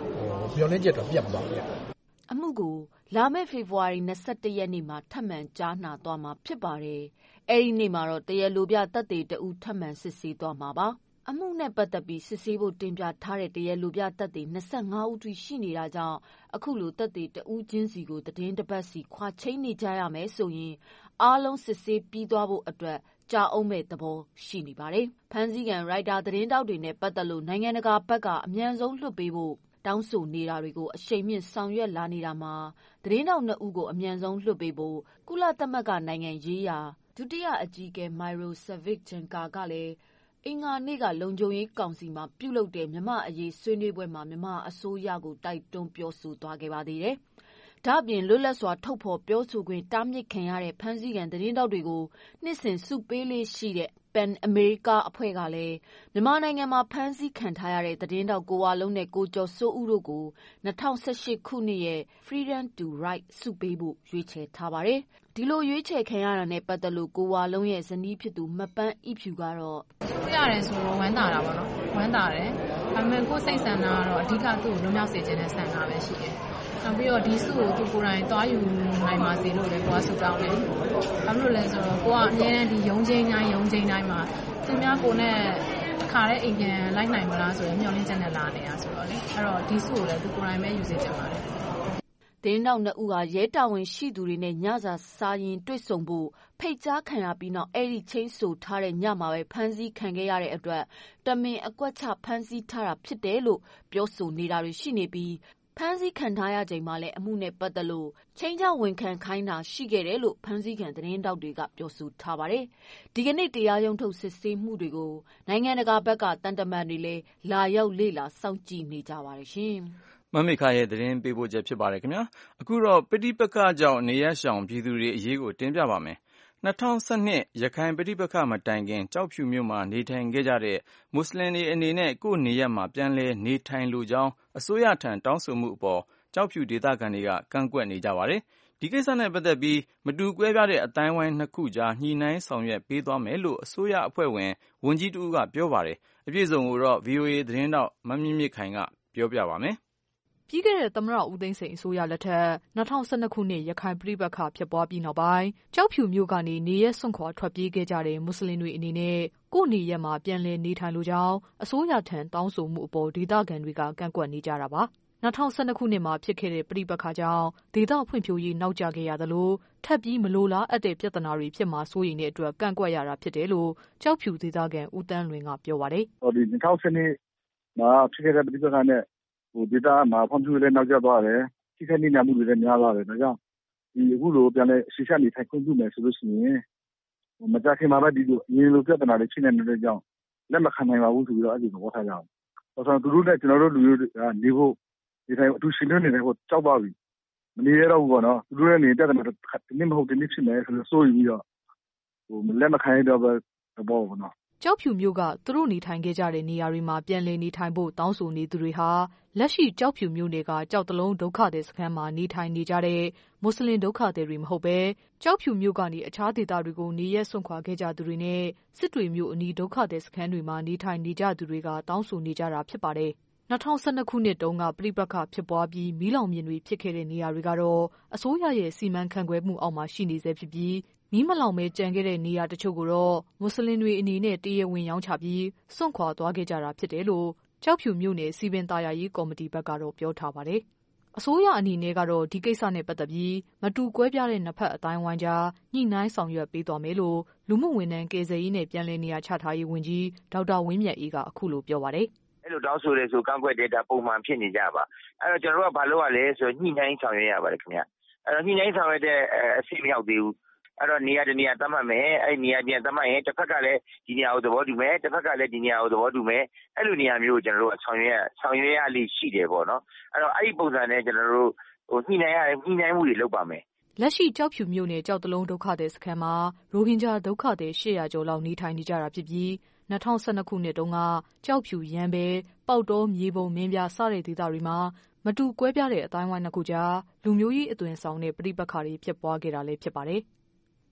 J: မျှော်လင့်ချက်တော့ပြတ်မသွားဘူး
I: အမှုကိုလာမယ့်ဖေဖော်ဝါရီလ ၂၁ ရက်နေ့မှာထပ်မံကြားနာသွားမှာဖြစ်ပါတယ်။အဲဒီနေ့မှာတော့တရားလိုပြသက်သေတဦးထပ်မံစစ်ဆေးသွားမှာပါ။အမှုနဲ့ပတ်သက်ပြီးစစ်ဆေးဖို့တင်ပြထားတဲ့တရားလိုပြသက်သေ၂၅ဦးထိရှိနေတာကြောင့်အခုလိုသက်သေတဦးချင်းစီကိုသတင်းတစ်ပတ်စီခွာချိန်းနေကြရမယ်ဆိုရင်အားလုံးစစ်ဆေးပြီးသွားဖို့အတွက်ကြာအောင်မဲ့သဘောရှိနေပါတယ်။ဖမ်းဆီးခံရိုက်တာသတင်းတောက်တွေနဲ့ပတ်သက်လို့နိုင်ငံတကာဘက်ကအမြန်ဆုံးလွှတ်ပေးဖို့တောင်းဆိုနေတာတွေကိုအရှိန်မြင့်ဆောင်ရွက်လာနေတာမှာသတင်းတောက်နှစ်ဦးကိုအမြန်ဆုံးလွှတ်ပေးဖို့ကုလသမဂ္ဂနိုင်ငံရေးရာဒုတိယအကြီးအကဲမိုင်ရိုဆဗစ်ဂျန်ကာကလည်းအင်္ဂါနေ့ကလုံခြုံရေးကောင်စီမှာပြုလုပ်တဲ့မြမအရေးဆွေးနွေးပွဲမှာမြမအစိုးရကိုတိုက်တွန်းပြောဆိုသွားခဲ့ပါသေးတယ်။ဒါ့အပြင်လွတ်လပ်စွာထုတ်ဖော်ပြောဆိုခွင့်တားမြစ်ခံရတဲ့ဖမ်းဆီးခံသတင်းတောက်တွေကိုနှစ်စဉ်စုပေးလေးရှိတဲ့ PEN America အဖွဲ့ကလည်းမြန်မာနိုင်ငံမှာဖမ်းဆီးခံထားရတဲ့သတင်းတောက်ကိုဝါလုံးနဲ့ကိုကျော်စိုးဦးတို့ကို၂၀၁၈ခုနှစ်ရဲ့ Freedom to Write စုပေးဖို့ရွေးချယ်ထားပါတယ်။ဒီလိုရွေးချယ်ခံရတာနဲ့ပတ်သက်လို့ကိုဝါလုံးရဲ့ဇနီးဖြစ်သူမပန်းအိဖြူကတော့
K: ပြရတယ်ဆိုတော့ဝမ်းသာတာပေါ့နော်ဝမ်းသာတယ်ဒါပေမဲ့ကိုယ်စိတ်ဆန္ဒကတော့အဓိကသူ့ကိုလွတ်မြောက်စေခြင်းနဲ့ဆန္ဒပဲရှိတယ်နောက်ပြီးတော့ဒီစုကိုသူကိုယ်တိုင်သွားယူနိုင်ပါစေလို့လည်းကိုကဆုတောင်းတယ်ဘာလို့လဲဆိုတော့ကိုကအမြဲတမ်းဒီယုံချင်းတိုင်းယုံချင်းတိုင်းမှာသူများကိုနဲ့ခါတဲ့အိမ်ပြန်လိုက်နိုင်မလားဆိုရင်မျှော်လင့်ချက်နဲ့လာနေတာဆိုတော့လေအဲ့တော့ဒီစုကိုလည်းသူကိုယ်တိုင်ပဲယူစေချင်ပါတယ်
I: တင်းနောက်နှစ်ဦးကရဲတာဝန်ရှိသူတွေနဲ့ညစာစားရင်တွေ့ဆုံဖို့ဖိတ်ကြားခံရပြီးနောက်အဲ့ဒီချင်းဆိုထားတဲ့ညမှာပဲဖမ်းဆီးခံခဲ့ရတဲ့အတွက်တမင်အကွက်ချဖမ်းဆီးထားတာဖြစ်တယ်လို့ပြောဆိုနေတာတွေရှိနေပြီးဖမ်းဆီးခံထားရချိန်မှာလည်းအမှုနဲ့ပတ်သက်လို့ချင်းချဝန်ခံခိုင်းတာရှိခဲ့တယ်လို့ဖမ်းဆီးခံသတင်းတောက်တွေကပြောဆိုထားပါတယ်။ဒီကနေ့တရားရုံးထုတ်စစ်ဆေးမှုတွေကိုနိုင်ငံတကာဘက်ကတန်တမန်တွေလည်းလာရောက်လေ့လာစောင့်ကြည့်နေကြပါတယ်ရှင်
B: ။မမေခရဲ့သတင်းပေးပို့ချက်ဖြစ်ပါတယ်ခင်ဗျာအခုတော့ပဋိပက္ခကြောင့်နေရရှောင်ပြည်သူတွေအရေးကိုတင်ပြပါမယ်၂၀၁၂ရခိုင်ပဋိပက္ခမတိုင်ခင်ကြောက်ဖြူမြို့မှာနေထိုင်ခဲ့ကြတဲ့မွတ်စလင်တွေအနေနဲ့ကိုယ့်နေရပ်မှာပြန်လည်နေထိုင်လိုကြောင်းအစိုးရထံတောင်းဆိုမှုအပေါ်ကြောက်ဖြူဒေသခံတွေကကန့်ကွက်နေကြပါတယ်ဒီကိစ္စနဲ့ပတ်သက်ပြီးမတူကွဲပြားတဲ့အတိုင်းဝိုင်းနှစ်ခုကြားညှိနှိုင်းဆောင်ရွက်ပေးသွားမယ်လို့အစိုးရအဖွဲ့ဝင်ဝန်ကြီးတဦးကပြောပါတယ်အပြည့်စုံကိုတော့ ဗွီအိုအေသတင်းတောက်မမြင့်မြင့်ခိုင်ကပြောပြပါမယ်
L: ပြီးခဲ့တဲ့သမ္မတဦးသိန်းစိန်အစိုးရလက်ထက်၂၀၁၂ခုနှစ်ရခိုင်ပဋိပက္ခဖြစ်ပွားပြီးနောက်ပိုင်းကြောက်ဖြူမြို့ကနေနေရက်စွန့်ခွာထွက်ပြေးခဲ့ကြတဲ့မွတ်စလင်တွေအနေနဲ့ကိုယ့်နေရပ်မှာပြန်လည်နေထိုင်လိုကြောင်းအစိုးရထံတောင်းဆိုမှုအပေါ်ဒေသခံတွေကကန့်ကွက်နေကြတာပါ၂၀၁၂ခုနှစ်မှာဖြစ်ခဲ့တဲ့ပဋိပက္ခကြောင့်ဒေသဖွံ့ဖြိုးရေးနောက်ကျခဲ့ရသလိုထပ်ပြီးမလိုလားအပ်တဲ့ပြဿနာတွေဖြစ်မှာစိုးရိမ်တဲ့အတွက်ကန့်ကွက်ရတာဖြစ်တယ်လို့ကြောက်ဖြူဒေသခံဦးတန်းလွင်ကပြောပါတယ်
M: ။ဒီ၂၀၁၂မှာဖြစ်ခဲ့တဲ့ပဋိပက္ခနဲ့ဟိုဒေတာမှာဖွံ့ဖြိုးရေးလည်းနောက်ကျသွားတယ်ထိခိုက်နေမှုတွေလည်းများသွားတယ်ဒါကြောင့်ဒီအခုလိုပြန်လဲရှေ့ဆက်နေထိုင်ခွင့်ပြုမယ်ဆိုလို့ရှိရင်မကြခင်မှာပဲဒီလိုအရင်လိုပြဿနာတွေဖြစ်နေတဲ့ကြောင့်လက်မခံနိုင်ပါဘူးဆိုပြီးတော့အဲ့ဒီသဘောထားကြအောင်ဆိုတော့သူတို့နဲ့ကျွန်တော်တို့လူမျိုးတွေကနေဖို့ဒီတိုင်းအတူရှင်နေနေဖို့ကြောက်ပါပြီမနေရတော့ဘူးပေါ့နော်သူတို့ရဲ့နေပြဿနာတစ်နေ့မဟုတ်တစ်နေ့ဖြစ်မယ်ဆိုလို့စိုးရိမ်ပြီးတော့ဟိုလက်မခံရတော့ပဲသဘောပေါ့နော်
L: ကြောက်ဖြူမြို့ကသူတို့နေထိုင်ခဲ့ကြတဲ့နေရာတွေမှာပြန်လည်နေထိုင်ဖို့တောင်းဆိုနေသူတွေဟာလက်ရှိကြောက်ဖြူမြို့နယ်ကကြောက်တလုံးဒုက္ခသည်စခန်းမှာနေထိုင်နေကြတဲ့မွတ်စလင်ဒုက္ခသည်တွေမဟုတ်ပဲကြောက်ဖြူမြို့ကနေအခြားဒေသတွေကိုနေရက်စွန့်ခွာခဲ့ကြသူတွေနဲ့စစ်တွေမြို့အနီးဒုက္ခသည်စခန်းတွေမှာနေထိုင်နေကြသူတွေကတောင်းဆိုနေကြတာဖြစ်ပါတယ်၂၀၁၂ခုနှစ်တုန်းကပဋိပက္ခဖြစ်ပွားပြီးမီးလောင်မြင်တွေဖြစ်ခဲ့တဲ့နေရာတွေကတော့အစိုးရရဲ့စီမံခန့်ခွဲမှုအောက်မှာရှိနေဆဲဖြစ်ပြီးမီးမလောင်ပဲကြံခဲ့တဲ့နေရာတချို့ကိုတော့မွတ်စလင်တွေအနေနဲ့တရားဝင်ရောင်းချပြီးစွန့်ခွာသွားခဲ့ကြတာဖြစ်တယ်လို့ကြောက်ဖြူမြို့နယ်စီပင်သားယာရေးကော်မတီဘက်ကတော့ပြောထားပါတယ်။အစိုးရအနေနဲ့ကတော့ဒီကိစ္စနဲ့ပတ်သက်ပြီးမတူကွဲပြားတဲ့နှစ်ဖက်အတိုင်းဝိုင်းကြားညှိနှိုင်းဆောင်ရွက်ပေးသွားမယ်လို့လူမှုဝန်ထမ်းကယ်ဆယ်ရေးနဲ့ပြန်လည်နေရာချထားရေးဝန်ကြီးဒေါက်တာဝင်းမြတ်အေးကအခုလိုပြောပါတယ်
N: ။အဲ့လိုတောင်းဆိုရဲဆိုကန့်ကွက်တဲ့ဒါပုံမှန်ဖြစ်နေကြပါအဲ့တော့ကျွန်တော်တို့ကဘာလုပ်ရလဲဆိုညှိနှိုင်းဆောင်ရွက်ရပါတယ်ခင်ဗျအဲ့တော့ညှိနှိုင်းဆောင်ရွက်တဲ့အစီအမံရောက်သေးဘူးအဲ့တော့နေရာတနေရာသတ်မှတ်မယ်အဲ့နေရာပြန်သတ်မှတ်ရင်တစ်ဖက်ကလည်းဒီနေရာကိုသဘောတူမယ်တစ်ဖက်ကလည်းဒီနေရာကိုသဘောတူမယ်အဲ့လိုနေရာမျိုးကိုကျွန်တော်တို့ဆောင်ရွက်ဆောင်ရွက်ရလိမ့်ရှိတယ်ပေါ့နော်အဲ့တော့အဲ့ဒီပုံစံနဲ့ကျွန်တော်တို့ဟိုညှိနှိုင်းရညှိနှိုင်းမှုတွေလုပ်ပါမယ်
L: လက်ရှိကြောက်ဖြူမြို့နယ်ကြောက်တလုံးဒုက္ခသည်စခန်းမှာရိုဟင်ဂျာဒုက္ခသည်၈၀၀ကျော်လောက်နေထိုင်နေကြတာဖြစ်ပြီး၂၀၁၂ခုနှစ်တုန်းကကြောက်ဖြူရမ်းပဲပေါက်တော်မြေပုံမင်းပြစတဲ့ဒေသတွေမှာမတူကွဲပြားတဲ့အတိုင်းဝိုင်းနှစ်ခုကြားလူမျိုးရေးအသွင်ဆောင်တဲ့ပဋိပက္ခတွေဖြစ်ပွားခဲ့တာလည်းဖြစ်ပါတယ်။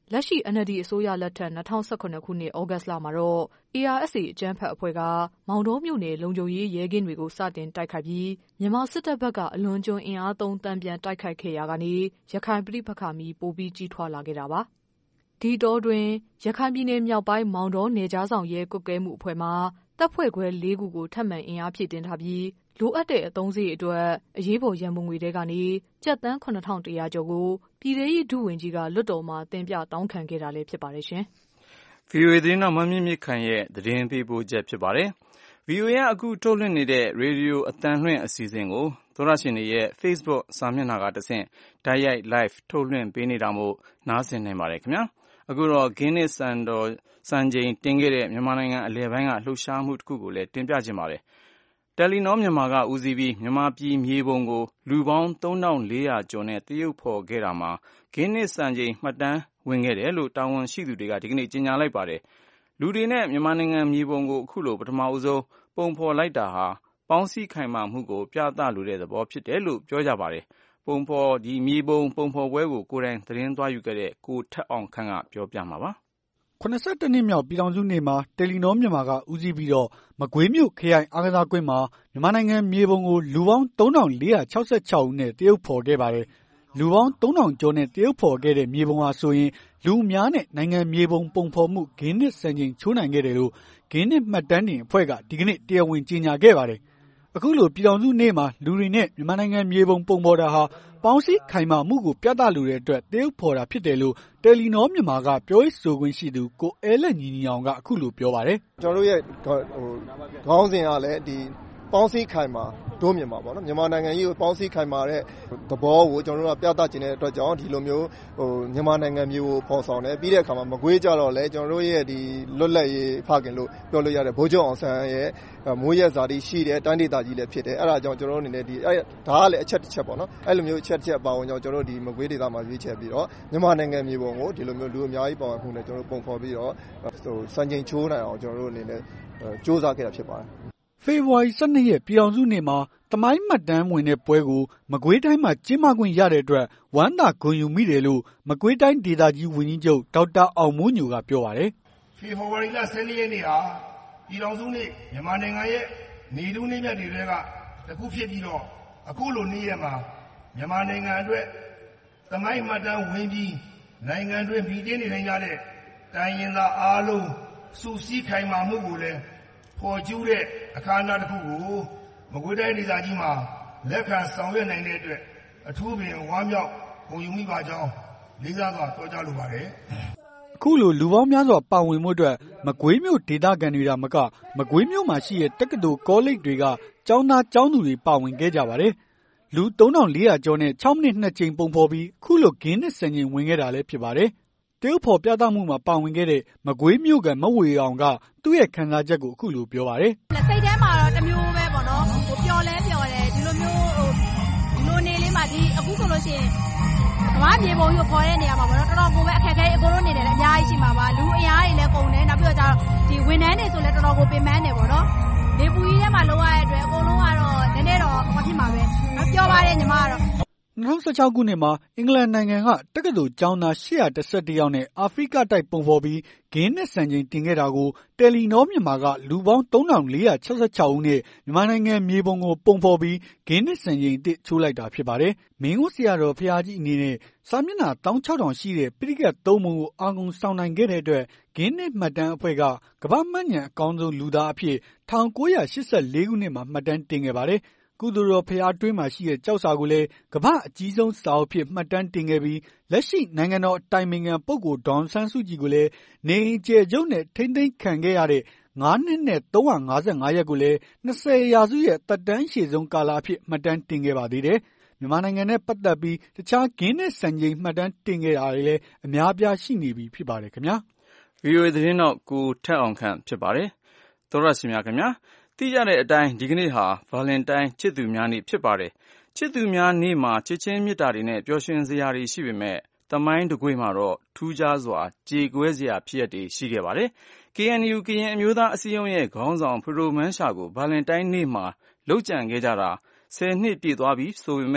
L: လက်ရှိ N L D အစိုးရလက်ထက်၂၀၁၇ခုနှစ်ဩဂတ်လမှာတော့ A R S A အကြမ်းဖက်အဖွဲ့ကမောင်တောမြို့နယ်လုံခြုံရေးရဲကင်းတွေကိုစတင်တိုက်ခိုက်ပြီးမြန်မာစစ်တပ်ဘက်ကအလွန်ကျွံအင်အားသုံးတန်ပြန်တိုက်ခိုက်ခဲ့ရာကနေရခိုင်ပဋိပက္ခမီပိုပြီးကြီးထွားလာခဲ့တာပါ။ဒီတောတွင်ရခိုင်ပြည်နယ်မြောက်ပိုင်းမောင်တောနယ်ကြားဆောင်ရဲကွပ်ကဲမှုအဖွဲ့မှတပ်ဖွဲ့ခွဲလေးခုကိုထပ်မံအင်အားဖြည့်တင်ထားပြီးလိုအပ်တဲ့အသုံးစရိတ်အတွက်အရေးပေါ်ရန်ပုံငွေတွေကနေကျပ်သန်းခုနှစ်ထောင်တရာကျော်ကိုပြည်ထောင်စုဒုဝန်ကြီးကလွှတ်တော်မှာတင်ပြတောင်းခံခဲ့တာလည်းဖြစ်ပါတယ်ရှင်။
B: ဗွီအိုအေ သတင်းတော်မမြင့်မြင့်ခိုင်ရဲ့သတင်းပေးပို့ချက်ဖြစ်ပါတယ်။ ဗွီအိုအေကအခုထုတ်လွှင့်နေတဲ့ရေဒီယိုအသံလွှင့်အစီအစဉ်ကိုသောတရှင်တွေရဲ့ Facebook စာမျက်နှာကတဆင့်တိုက်ရိုက် live ထုတ်လွှင့်ပေးနေတာမို့နားဆင်နိုင်ပါတယ်ခင်ဗျာ။အခုတော့ဂင်းနစ်စံတော်စံချိန်တင်ခဲ့တဲ့မြန်မာနိုင်ငံအလယ်ပိုင်းကလှုပ်ရှားမှုတစ်ခုကိုလည်းတင်ပြခြင်းပါတယ်။ တယ်လီနောမြန်မာကဦးစီးပြီးမြန်မာပြည်မြေပုံကိုလူပေါင်းသုံးထောင်လေးရာကျော်နဲ့တရုတ်ဖော်ခဲ့တာမှာဂင်းနစ်စံချိန်မှတ်တမ်းဝင်ခဲ့တယ်လို့တာဝန်ရှိသူတွေကဒီကနေ့ကြေညာလိုက်ပါတယ်။လူတွေနဲ့မြန်မာနိုင်ငံမြေပုံကိုအခုလိုပထမဦးဆုံးပုံဖော်လိုက်တာဟာပေါင်းစည်းခိုင်မာမှုကိုပြသလိုတဲ့သဘောဖြစ်တယ်လို့ပြောကြပါတယ်။ပုံဖော်ဒီမြေပုံပုံဖော်ပွဲကိုကိုယ်တိုင်သတင်းသွားယူခဲ့တဲ့ကိုထက်အောင်ခန့်ကပြောပြမှာပါ။
O: ခုနှစ်ဆယ့်တစ်နှစ်မြောက်ပြည်ထောင်စုနေ့မှာတယ်လီနောမြန်မာကဦးစီးပြီးတော့မကွေးမြို့ခရိုင်အားကစားကွင်းမှာမြန်မာနိုင်ငံမြေပုံကိုလူပေါင်းသုံးထောင်လေးရာ၆၆ဦးနဲ့တရုတ်ဖော်ခဲ့ပါတယ်။လူပေါင်းသုံးထောင်ကျော်နဲ့တရုတ်ဖော်ခဲ့တဲ့မြေပုံဟာဆိုရင်လူအများနဲ့နိုင်ငံမြေပုံပုံဖော်မှုဂင်းနစ်စံချိန်ချိုးနိုင်ခဲ့တယ်လို့ဂင်းနစ်မှတ်တမ်းတင်အဖွဲ့ကဒီကနေ့တရားဝင်ကြေညာခဲ့ပါတယ်။အခုလိုပြည်ထောင်စုနေ့မှာလူတွေနဲ့မြန်မာနိုင်ငံမြေပုံပုံဖော်တာဟာပေါင်းစည်းခိုင်မာမှုကိုပြသလိုတဲ့အတွက်တရုတ်ဖော်တာဖြစ်တယ်လို့တယ်လီနောမြန်မာကပြောရေးဆိုခွင့်ရှိသူကိုအဲလက်ညီညီအောင်ကအခုလိုပြောပါတယ်
P: ။ကျွန်တော်တို့ရဲ့ဟိုခေါင်းစဉ်ကလည်းဒီပေါင်းစည်းခိုင်မာတို့မြန်မာပေါ့နော်မြန်မာနိုင်ငံကြီးကိုပေါင်းစည်းခိုင်မာတဲ့သဘောကိုကျွန်တော်တို့ကပြသခြင်းတဲ့အတွက်ကြောင့်ဒီလိုမျိုးဟိုမြန်မာနိုင်ငံမျိုးကိုဖော်ဆောင်တယ်ပြီးတဲ့အခါမှာမကွေးကြတော့လဲကျွန်တော်တို့ရဲ့ဒီလွတ်လပ်ရေးဖခင်လို့ပြောလို့ရတဲ့ဗိုလ်ချုပ်အောင်ဆန်းရဲ့မိုးရဲဇာတိရှိတဲ့တိုင်းဒေသကြီးလည်းဖြစ်တယ်အဲ့ဒါကြောင့်ကျွန်တော်တို့အနေနဲ့ဒီအဲ့ဒါကလည်းအချက်တစ်ချက်ပေါ့နော်အဲ့လိုမျိုးအချက်တစ်ချက်ပါဝင်ကြောင့်ကျွန်တော်တို့ဒီမကွေးဒေသမှာရွေးချယ်ပြီးတော့မြန်မာနိုင်ငံမျိုးပုံကိုဒီလိုမျိုးလူအများကြီးပါဝင်မှုနဲ့ကျွန်တော်တို့ပုံဖော်ပြီးတော့ဟိုစံချိန်ချိုးနိုင်အောင်ကျွန်တော်တို့အနေနဲ့စူးစမ်းခဲ့တာဖြစ်ပါတယ်
O: ဖေဖော်ဝါရီလ ၁၂ ရက်ပြည်ထောင်စုနေ့မှာသမိုင်းမှတ်တမ်းဝင်တဲ့ပွဲကိုမကွေးတိုင်းမှာကျင်းပခွင့်ရတဲ့အတွက်ဝမ်းသာဂုဏ်ယူမိတယ်လို့မကွေးတိုင်းဒေသကြီးဝန်ကြီးချုပ်ဒေါက်တာအောင်မိုးညိုကပြောပါတယ်
Q: ။ဖေဖော်ဝါရီလ ၁၂ ရက်နေ့ဟာပြည်ထောင်စုနေ့မြန်မာနိုင်ငံရဲ့နေထူးနေ့မြတ်တွေကတစ်ခုဖြစ်ပြီးတော့အခုလိုနေ့ရက်မှာမြန်မာနိုင်ငံအတွက်သမိုင်းမှတ်တမ်းဝင်ပြီးနိုင်ငံတွင်ပြည်တည်နေကြတဲ့တိုင်းရင်းသားအားလုံးစုစည်းခိုင်မာမှုကိုလည်းဖော်ကျူးတဲ့အခမ်းအနားတစ်ခုကိုမကွေးတိုင်းဒေသကြီးမှာလက်ခံဆောင်ရွက်နိုင်တဲ့အတွက်အထူးပင်ဝမ်းမြောက်ဂုဏ်ယူမိပါကြောင်းလေးစားစွာပြောကြားလိုပါတယ်
O: ။အခုလိုလူပေါင်းများစွာပါဝင်မှုအတွက်မကွေးမြို့ဒေသခံတွေကမကမကွေးမြို့မှာရှိတဲ့တက္ကသိုလ်ကောလိပ်တွေကကျောင်းသားကျောင်းသူတွေပါဝင်ခဲ့ကြပါတယ်။လူသုံးထောင်လေးရာကျော်နဲ့၆မိနစ်နှစ်ကြိမ်ပုံဖော်ပြီးအခုလိုဂင်းနစ်စံချိန်ဝင်ခဲ့တာလည်းဖြစ်ပါတယ်။တရုတ်ဖော်ပြသမှုမှာပါဝင်ခဲ့တဲ့မကွေးမြို့ကမဝေအောင်ကသူ့ရဲ့ခံစားချက်ကိုအခုလိုပြောပါတယ်
R: ။စိတ်ထဲမှာတော့တမျိုးပဲပေါ့နော်ဟိုပျော်လဲပျော်တယ်ဒီလိုမျိုးဟိုဒီလိုနေလေးမှာဒီအခုဆိုလို့ရှိရင်ကမ္ဘာမြေပုံကြီးကိုဖော်တဲ့နေရာမှာပေါ့နော်တော်တော်ကိုပဲအခက်အခဲအကုန်လုံးနေတယ်လည်းအများကြီးရှိမှာပါလူအင်အားတွေလည်းကုန်တယ်နောက်ပြီးတော့ကျတော့ဒီဝန်ထမ်းတွေဆိုလည်းတော်တော်ကိုပင်ပန်းတယ်ပေါ့နော်လေပူကြီးထဲမှာလောက်ရတဲ့အတွက်အကုန်လုံးကတော့နည်းနည်းတော့မဖြစ်မှာပဲပြောပါတယ်ညီမကတော့
O: ၂၀၁၆ခုနှစ်မှာအင်္ဂလန်နိုင်ငံကတက္ကသိုလ်ကျောင်းသား၈၁၁ယောက်နဲ့အာဖရိကတိုက်ပုံဖော်ပြီးဂင်းနစ်စံချိန်တင်ခဲ့တာကိုတယ်လီနောမြန်မာကလူပေါင်းသုံးထောင်လေးရာ၆၆ဦးနဲ့မြန်မာနိုင်ငံမြေပုံကိုပုံဖော်ပြီးဂင်းနစ်စံချိန်တစ်ချိုးလိုက်တာဖြစ်ပါတယ်။မင်းဦးဆရာတော်ဖရာကြီးအနေနဲ့စာမျက်နှာ၁၆ထောင်ရှိတဲ့ပရိကတ်သုံးပုံကိုအာရုံဆောင်နိုင်ခဲ့တဲ့အတွက်ဂင်းနစ်မှတ်တမ်းအဖွဲ့ကကမ္ဘာမှတ်ဉာဏ်အကောင်းဆုံးလူသားအဖြစ်၁၉၈၄ခုနှစ်မှာမှတ်တမ်းတင်ခဲ့ပါတယ်။ကုသိုလ်တော်ဖရားတွင်းမှာရှိတဲ့ကျောက်စာကိုလည်းကမ္ဘာအကြီးဆုံးစာအုပ်ဖြစ်မှတ်တမ်းတင်ခဲ့ပြီးလက်ရှိနိုင်ငံတော်အတိုင်ပင်ခံပုဂ္ဂိုလ်ဒေါ်အောင်ဆန်းစုကြည်ကိုလည်းနေအိမ်ကျယ်ချုပ်နဲ့ထိမ့်သိမ်းခံခဲ့ရတဲ့ငါးနှစ်နဲ့သုံးရာ၅၅ရက်ကိုလည်း၂၀ရာစုရဲ့သက်တမ်းရှည်ဆုံးကာလအဖြစ်မှတ်တမ်းတင်ခဲ့ပါသေးတယ်။မြန်မာနိုင်ငံနဲ့ပတ်သက်ပြီးတခြားဂင်းနစ်စံချိန်မှတ်တမ်းတင်ခဲ့တာတွေလည်းအများအပြားရှိနေပြီဖြစ်ပါတယ်ခင်ဗျာ
B: ။ ဗွီအိုအေသတင်းတော့ကိုထက်အောင်ခန့်ဖြစ်ပါတယ်။သောရရှိမြခင်ဗျာသိကြတဲ့အတိုင်းဒီကနေ့ဟာဗာလင်တိုင်းချစ်သူများနေ့ဖြစ်ပါတယ်။ချစ်သူများနေ့မှာချစ်ချင်းမေတ္တာတွေနဲ့ပျော်ရွှင်စရာတွေရှိပေမဲ့သမိုင်းတကွေ့မှာတော့ထူးခြားစွာကြေကွဲစရာဖြစ်ရပ်တွေရှိခဲ့ပါတယ်။ K N U ကရင်အမျိုးသားအစည်းအရုံးရဲ့ခေါင်းဆောင်ဖရိုမန်းရှာကိုဗာလင်တိုင်းနေ့မှာလုပ်ကြံခဲ့ကြတာဆယ်နှစ်ပြည့်သွားပြီဆိုပေမဲ့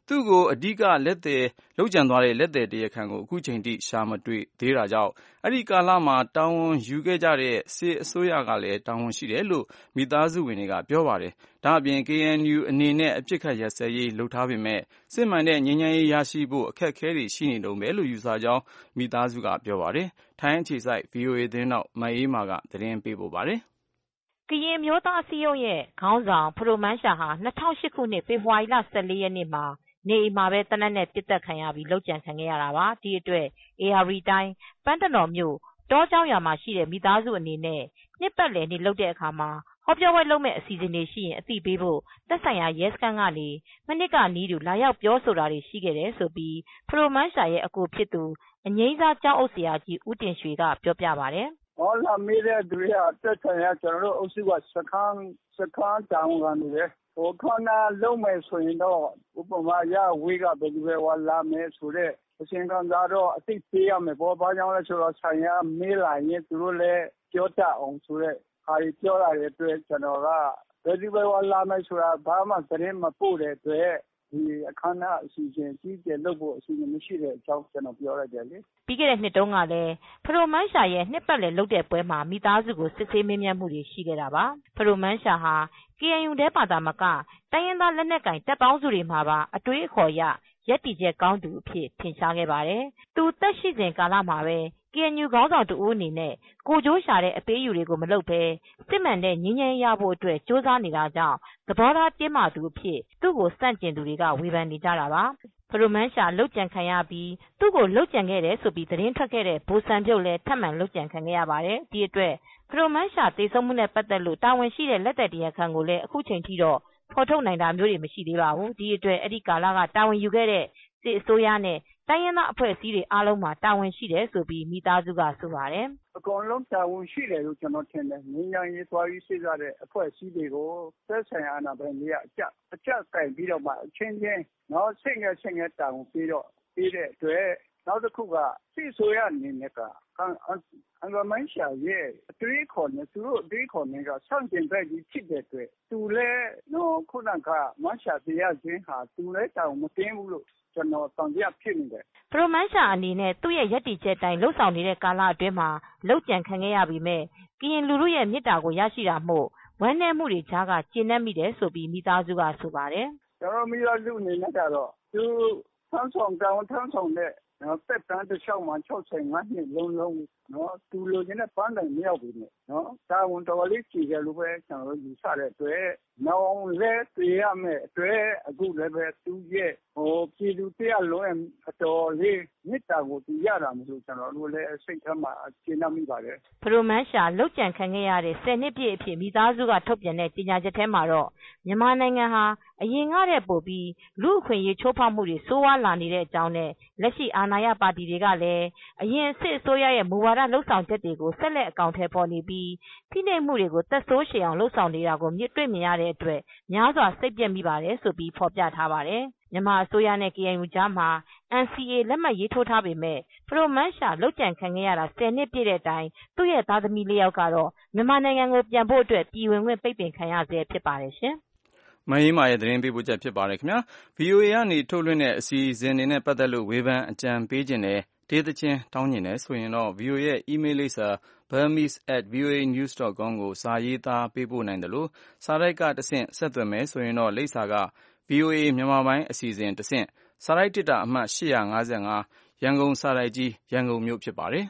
B: သူ့ကိုအဓိကလက်သည်လောက်ကျန်သွားတဲ့လက်သည်တရားခံကိုအခုချိန်ထိရှာမတွေ့သေးတာကြောင့်အဲ့ဒီကာလမှာတာဝန်ယူခဲ့ကြတဲ့စစ်အစိုးရကလည်းတာဝန်ရှိတယ်လို့မိသားစုဝင်တွေကပြောပါတယ်။ဒါအပြင် K N U အနေနဲ့အပြစ်ခတ်ရစဲရေးလှုပ်ထားပေမဲ့စစ်မှန်တဲ့ငြိမ်းချမ်းရေးရရှိဖို့အခက်အခဲတွေရှိနေတုန်းပဲလို့ယူဆကြောင်းမိသားစုကပြောပါတယ်။ထိုင်းအခြေစိုက် V O A သတင်းတောက်မအေးမာကသတင်းပေးပို့ပါတယ်
S: ။ကရင်မျိုးသားအစည်းအရုံးရဲ့ခေါင်းဆောင်ဖရိုမန်းရှာဟာ၂၀၀၈ခုနှစ်ဖေဖေါ်ဝါရီလ၁၄ရက်နေ့မှာနေအိမ်မှာပဲတနက်နဲ့ပစ်သက်ခံရပြီးလုပ်ကြံခံခဲ့ရတာပါ။ဒီအတွက်အေဟာရီတိုင်းပန်းတနော်မြို့တောကျောင်းရွာမှာရှိတဲ့မိသားစုအနေနဲ့နှစ်ပတ်လည်နေ့လုပ်တဲ့အခါမှာဟောပြောပွဲလုပ်မဲ့အစီအစဉ်တွေရှိရင်အသိပေးဖို့သက်ဆိုင်ရာရဲစခန်းကနေမနစ်ကနီးတူလာရောက်ပြောဆိုတာတွေရှိခဲ့တယ်ဆိုပြီးဖရိုမန်းရှာရဲ့အကိုဖြစ်သူအငိမ့်စားကျောင်းအုပ်ဆရာကြီးဦးတင်ရွှေကပြောပြပါတယ်
T: ။ဟောလာမေးတဲ့သူတွေကတက်ဆိုင်ရာကျွန်တော်တို့အုပ်စုကစခန်းစခန်းတောင်းကနေတယ်ဟိုခဏလုံးမယ်ဆိုရင်တော့ဥပမာရဝေးကဘယ်လိုပဲဝလာမယ်ဆိုတဲ့အရှင်ကံတော့အသိပေးရမယ်ဘောဘာကြောင့်လဲဆိုတော့ဆိုင်ရာမေးလာရင်သူတို့လည်းပြောတတ်အောင်ဆိုတဲ့ဟာကြီးပြောရတဲ့အတွက်ကျွန်တော်ကဘယ်လိုပဲဝလာမယ်ဆိုတာဘာမှသတင်းမပို့တဲ့အတွက်ဒီအခမ်းအနားအစီအစဉ်ကြီးကျယ်လုပ်ဖို့အစီအစဉ်မရှိတဲ့အကြောင်းကျွန်တော်ပြောလိုက်တယ်လေ
S: ပြီးခဲ့တဲ့နှစ်တုန်းကလည်းဖရိုမန်းရှာရဲ့နှစ်ပတ်လည်လုပ်တဲ့ပွဲမှာမိသားစုကိုစစ်ဆေးမေးမြန်းမှုတွေရှိခဲ့တာပါဖရိုမန်းရှာဟာ K N U တဲပါတာမကတိုင်းရင်းသားလက်နက်ကင်တပ်ပေါင်းစုတွေမှာပါအတွေးအခေါ်ရရက်တီချက်ကောင်းသူအဖြစ်ထင်ရှားခဲ့ပါတယ်သူတက်ရှိစဉ်ကာလမှာပဲ K N U ခေါင်းဆောင်တဦးအနေနဲ့ကိုကျိုးရှာတဲ့အပေးယူတွေကိုမလုပ်ဘဲစစ်မှန်တဲ့ငြိမ်းချမ်းရေးရဖို့အတွက်ကြိုးစားနေတာကြောင့်သဘောထားတင်းမာသူအဖြစ်သူ့ကိုစန့်ကျင်သူတွေကဝေဖန်နေကြတာပါဖရိုမန်းရှာလုတ်ကြံခံရပြီးသူ့ကိုလုတ်ကြံခဲ့တယ်ဆိုပြီးသတင်းထွက်ခဲ့တဲ့ဘူဆန်ပြုတ်လည်းထပ်မံလုတ်ကြံခံခဲ့ရပါတယ်ဒီအတွက်ဖရိုမန်းရှာသေဆုံးမှုနဲ့ပတ်သက်လို့တာဝန်ရှိတဲ့လက်သက်တရားခံကိုလည်းအခုချိန်ထိတော့ဖော်ထုတ်နိုင်တာမျိုးတွေမရှိသေးပါဘူးဒီအတွက်အဲ့ဒီကာလကတာဝန်ယူခဲ့တဲ့စစ်အစိုးရနဲ့တိုင်းရင်းသားအဖွဲ့အစည်းတွေအားလုံးမှာတာဝန်ရှိတယ်ဆိုပြီးမိသားစုကဆိုပါတယ်
T: အကုန်လုံးတာဝန်ရှိတယ်လို့ကျွန်တော်ထင်တယ်ငင်းညာရေးသွားပြီးစစ်ရတဲ့အဖွဲ့အစည်းတွေကိုသက်ဆိုင်ရာနာပိုင်တွေကအကြအကြကင်ပြီးတော့မှအချင်းချင်းနော်ဆင့်ငယ်ဆင့်ငယ်တာဝန်ပြီးတော့ပြီးတဲ့အတွက်နောက်တစ်ခုကစစ်ဆိုရအနေနဲ့ကအန်အန်ဂမန်ရှာရဲ့အတွေးခေါ်နေသူတို့အတွေးခေါ်နေကဆန့်ကျင်ဘက်ကြီးဖြစ်တဲ့အတွက်သူလည်းနော်ခုနကမန်ရှာတရားချင်းဟာသူလည်းတောင်မတင်းဘူးလို့ကျွန်တော်တန်ပြဖြစ်နေတယ်
S: ဖရိုမန်းရှာအနေနဲ့သူ့ရဲ့ရက်တီချက်တိုင်းလှုပ်ဆောင်နေတဲ့ကာလအတွင်းမှာလှုပ်ကြံခံခဲ့ရပြီးမဲ့ကရင်လူလူရဲ့မေတ္တာကိုရရှိတာမို့ဝမ်းနည်းမှုတွေကြားကကျဉ်းနှံ့မိတယ်ဆိုပြီးမိသားစုကဆိုပါတယ်
T: ကျွန်တော်မိသားစုအနေနဲ့ကတော့သူဆန်းဆောင်တောင်းထမ်းဆောင်တဲ့နော်တက်တန်းတစ်လျှောက်မှာ၆၅နှစ်လုံးလုံးနော်သူလိုချင်တဲ့ပန်းတိုင်မရောက်ဘူးနဲ့နော်တာဝန်တော်လေးကြည့်ကြလို့ပဲကျွန်တော်ယူဆတဲ့အတွက်နောင်လဲတည်ရမယ်အတွက်အခုလည်းပဲသူရဲ့ဟိုပြည်သူတရားလုံးအတော်လေးမေတ္တာကိုသူရတာမလို့ကျွန်တော်တို့လည်းစိတ်ထဲမှာကျေနပ်မိပါတယ်
S: ဖရိုမန်းရှာလုတ်ကြံခံခဲ့ရတဲ့ဆယ်နှစ်ပြည့်အဖြစ်မိသားစုကထုတ်ပြန်တဲ့ကြေညာချက်ထဲမှာတော့မြန်မာနိုင်ငံဟာအရင်ကတည်းကပိုပြီးလူအခွင့်အရေးချိုးဖောက်မှုတွေဆိုးဝါးလာနေတဲ့အကြောင်းနဲ့လက်ရှိအာဏာရပါတီတွေကလည်းအရင်စစ်အစိုးရရဲ့မူဝါဒလှုပ်ဆောင်ချက်တွေကိုဆက်လက်အကောင်အထည်ဖော်နေပြီးဖိနှိပ်မှုတွေကိုသက်ဆိုးရှည်အောင်လှုပ်ဆောင်နေတာကိုမြင်တွေ့မြင်ရတဲ့အတွက်များစွာစိတ်ပြည့်မိပါတယ်ဆိုပြီးဖော်ပြထားပါတယ်မြန်မာအစိုးရနဲ့ K N U ကြားမှာ N C A လက်မှတ်ရေးထိုးထားပေမဲ့ဖရိုမန်းရှာလုတ်ကြံခံခဲ့ရတာဆယ်နှစ်ပြည့်တဲ့အတိုင်းသူ့ရဲ့သားသမီးလေးယောက်ကတော့မြန်မာနိုင်ငံကိုပြန်ဖို့အတွက်ပြည်ဝင်ခွင့်ပိတ်ပင်ခံရဆဲဖြစ်ပါတယ်ရှင်
B: မအေးမာရဲ့သတင်းပေးပို့ချက်ဖြစ်ပါတယ်ခင်ဗျာ V O A ကနေထုတ်လွှင့်တဲ့အစီအစဉ်တွေနဲ့ပတ်သက်လို့ဝေဖန်အကြံပေးခြင်းနဲ့ဒေသချင်းတောင်းကျင်တယ်ဆိုရင်တော့ V O A ရဲ့ email လိပ်စာ burmese at voanews dot com ကိုစာရေးသားပေးပို့နိုင်တယ်လို့စာတိုက်ကတဆင့်ဆက်သွယ်မယ်ဆိုရင်တော့လိပ်စာက V O A မြန်မာပိုင်းအစီအစဉ်တဆင့်စာတိုက်တစ်တာအမှတ်၈၅၅ရန်ကုန်စာတိုက်ကြီးရန်ကုန်မြို့ဖြစ်ပါတယ်